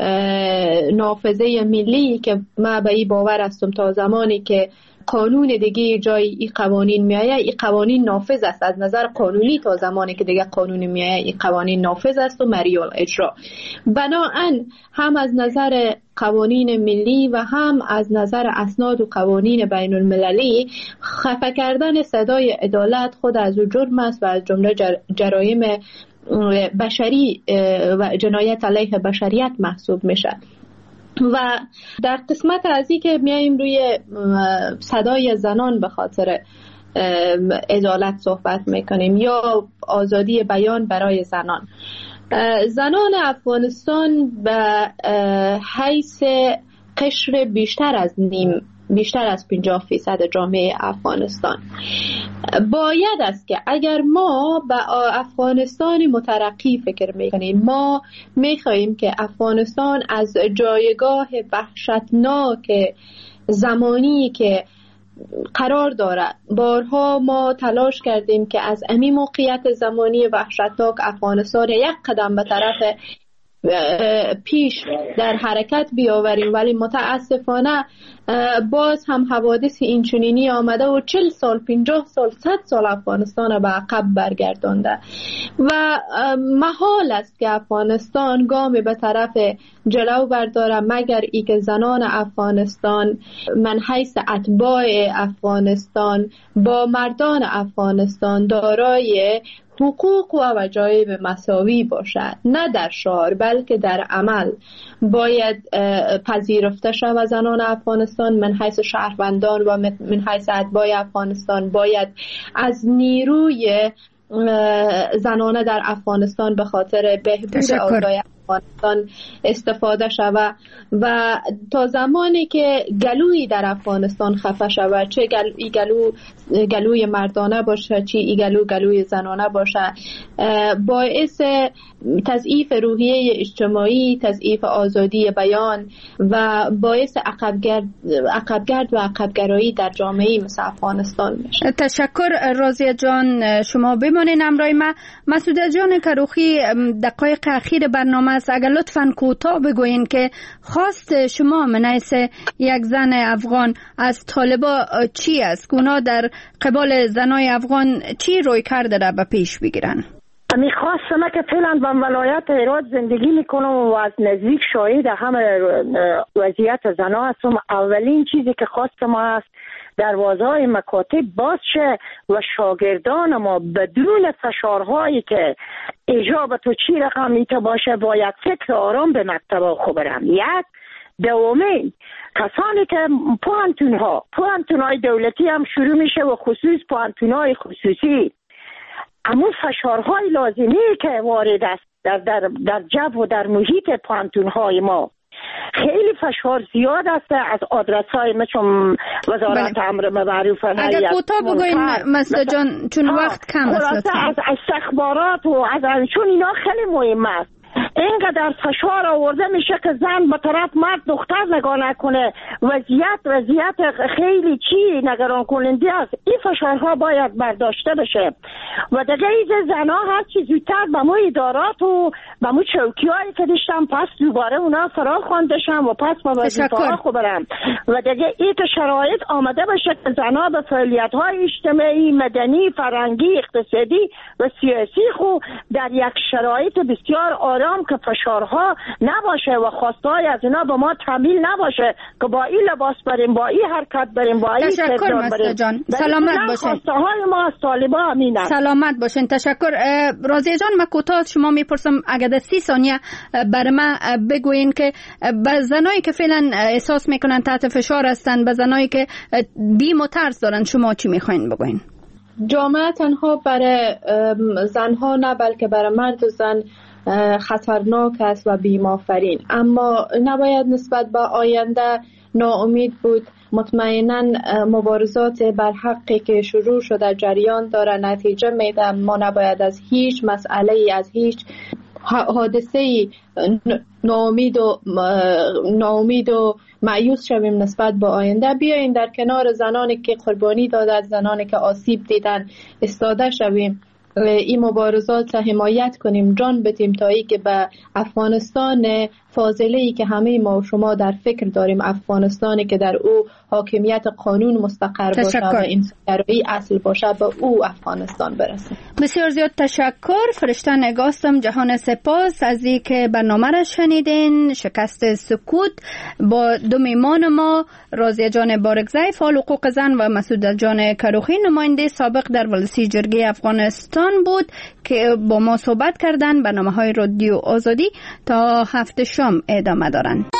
نافذه ملی که ما به این باور هستم تا زمانی که قانون دیگه جای این قوانین میایه، این قوانین نافذ است. از نظر قانونی تا زمانی که دیگه قانون میایه این قوانین نافذ است و مری الاجرا. بنابراین هم از نظر قوانین ملی و هم از نظر اسناد و قوانین بین المللی خفه کردن صدای عدالت خود از او جرم است و از جمله جرایم بشری و جنایت علیه بشریت محسوب میشه. و در قسمت از این که میاییم روی صدای زنان به خاطر عدالت صحبت میکنیم یا آزادی بیان برای زنان، زنان افغانستان به حیث قشر بیشتر از 50% جامعه افغانستان باید است که اگر ما به افغانستان مترقی فکر میکنیم، ما میخواییم که افغانستان از جایگاه وحشتناک زمانی که قرار دارد، بارها ما تلاش کردیم که از امی موقعیت زمانی وحشتناک افغانستان یک قدم به طرف پیش در حرکت بیاوریم، ولی متاسفانه باز هم حوادث اینچنینی آمده و 40 سال 50 سال 100 سال افغانستان به عقب برگردانده و محال است که افغانستان گامی به طرف جلو برداره مگر ای که زنان افغانستان من حیث اتباع افغانستان با مردان افغانستان دارای حقوق و وجایب مساوی باشد، نه در شعار بلکه در عمل باید پذیرفته شود. زنان افغانستان من حیث شهروندان و من حیث اتباع افغانستان باید از نیروی زنانه در افغانستان به خاطر بهبود اوضاع افغانستان استفاده شود و تا زمانی که گلویی در افغانستان خفه شود، چه گلوی مردانه باشه چه گلوی زنانه باشه، باعث تضعیف روحیه اجتماعی، تضعیف آزادی بیان و باعث عقبگرد و عقبگرایی در جامعه مثل افغانستان میشه. تشکر راضیه جان، شما بمانین همراه ما. مسعوده جان کروخی، دقایق اخیر برنامه است، اگر لطفاً کوتاه بگوین که خواست شما من حیث یک زن افغان از طالبا چی است؟ اونا در قبال زنای افغان چی روی کرده را به پیش بگیرن؟ میخواستم که فعلا به ولایت هرات زندگی میکنم و از نزدیک شاهد همه وضعیت زنا هستم. اولین چیزی که خواستم است دروازه‌های مکاتب باز شه و شاگردان ما بدون فشارهایی که اجابه تو چی رقمی که باشه باید فکر آرام به مکتب خو برم. یک دومی کسانی که پوانتونهای دولتی هم شروع میشه و خصوص پوانتونهای خصوصی، اما فشارهای لازمی که وارد است در جو و در محیط پوانتونهای ما خیلی فشار زیاد است از آدرس‌های مثل وزارت امر معروف و نهی. اگر کوتاه بگوین مسعود جان چون وقت کم است. از استخبارات و از چون اینا خیلی مهم است. اینقدر فشار آورده میشه که زن به طرف مرد دختر نگاه نکنه، وضعیت خیلی چی نگران کننده است. این فشارها باید برداشته بشه و دیگه این زنها هر چی زودتر به مو ادارات و به مو چوکیایی که داشتن پس دوباره اونا فرار خواندشن و پس به وظیفه‌ها خو برن و دیگه این که شرایط آمده بشه که زنها به فعالیت‌های اجتماعی، مدنی، فرهنگی، اقتصادی و سیاسی خو در یک شرایط بسیار آرام که فشارها نباشه و خواستهای از اینا به ما تحمیل نباشه که با این لباس بریم، با این حرکت بریم، با این تشکر مسعود جان، سلامت باشین. خواستهای ما از طالبا همینه. سلامت باشین. تشکر. راضیه جان، من کوتاه شما میپرسم اگر در 30 ثانیه برای من بگوین که به زنایی که فعلا احساس میکنن تحت فشار هستن، به زنایی که بیم و ترس دارن، شما چی میخواین بگوین؟ جامعه تنها برای زنها نه بلکه برای مرد و زن خطرناک است و بیمافرین، اما نباید نسبت به آینده ناامید بود. مطمئنا مبارزات بر حقی که شروع شده جریان داره، نتیجه میده. ما نباید از هیچ مسئله ای، از هیچ حادثه ای ناامید و مایوس شویم نسبت به آینده. بیاییم در کنار زنانی که قربانی دادند، زنانی که آسیب دیدن ایستاده شویم، این مبارزات را حمایت کنیم، جان بدیم تا ای که به افغانستان فاضله‌ای که همه ما و شما در فکر داریم، افغانستانی که در او حاکمیت قانون مستقر باشه و انسانگرایی اصل باشه، به او افغانستان برسه. بسیار زیاد تشکر. فرشته نگاستم جهان سپاس از این که برنامه را شنیدین. شکست سکوت با دو میمان ما، راضیه جان بارگزی فعال حقوق زن و مسعود جان کروخی نماینده سابق در ولسی جرگه افغانستان بود که با ما صحبت کردن. برنامه‌های رادیو آزادی تا هفته شام ادامه دارند.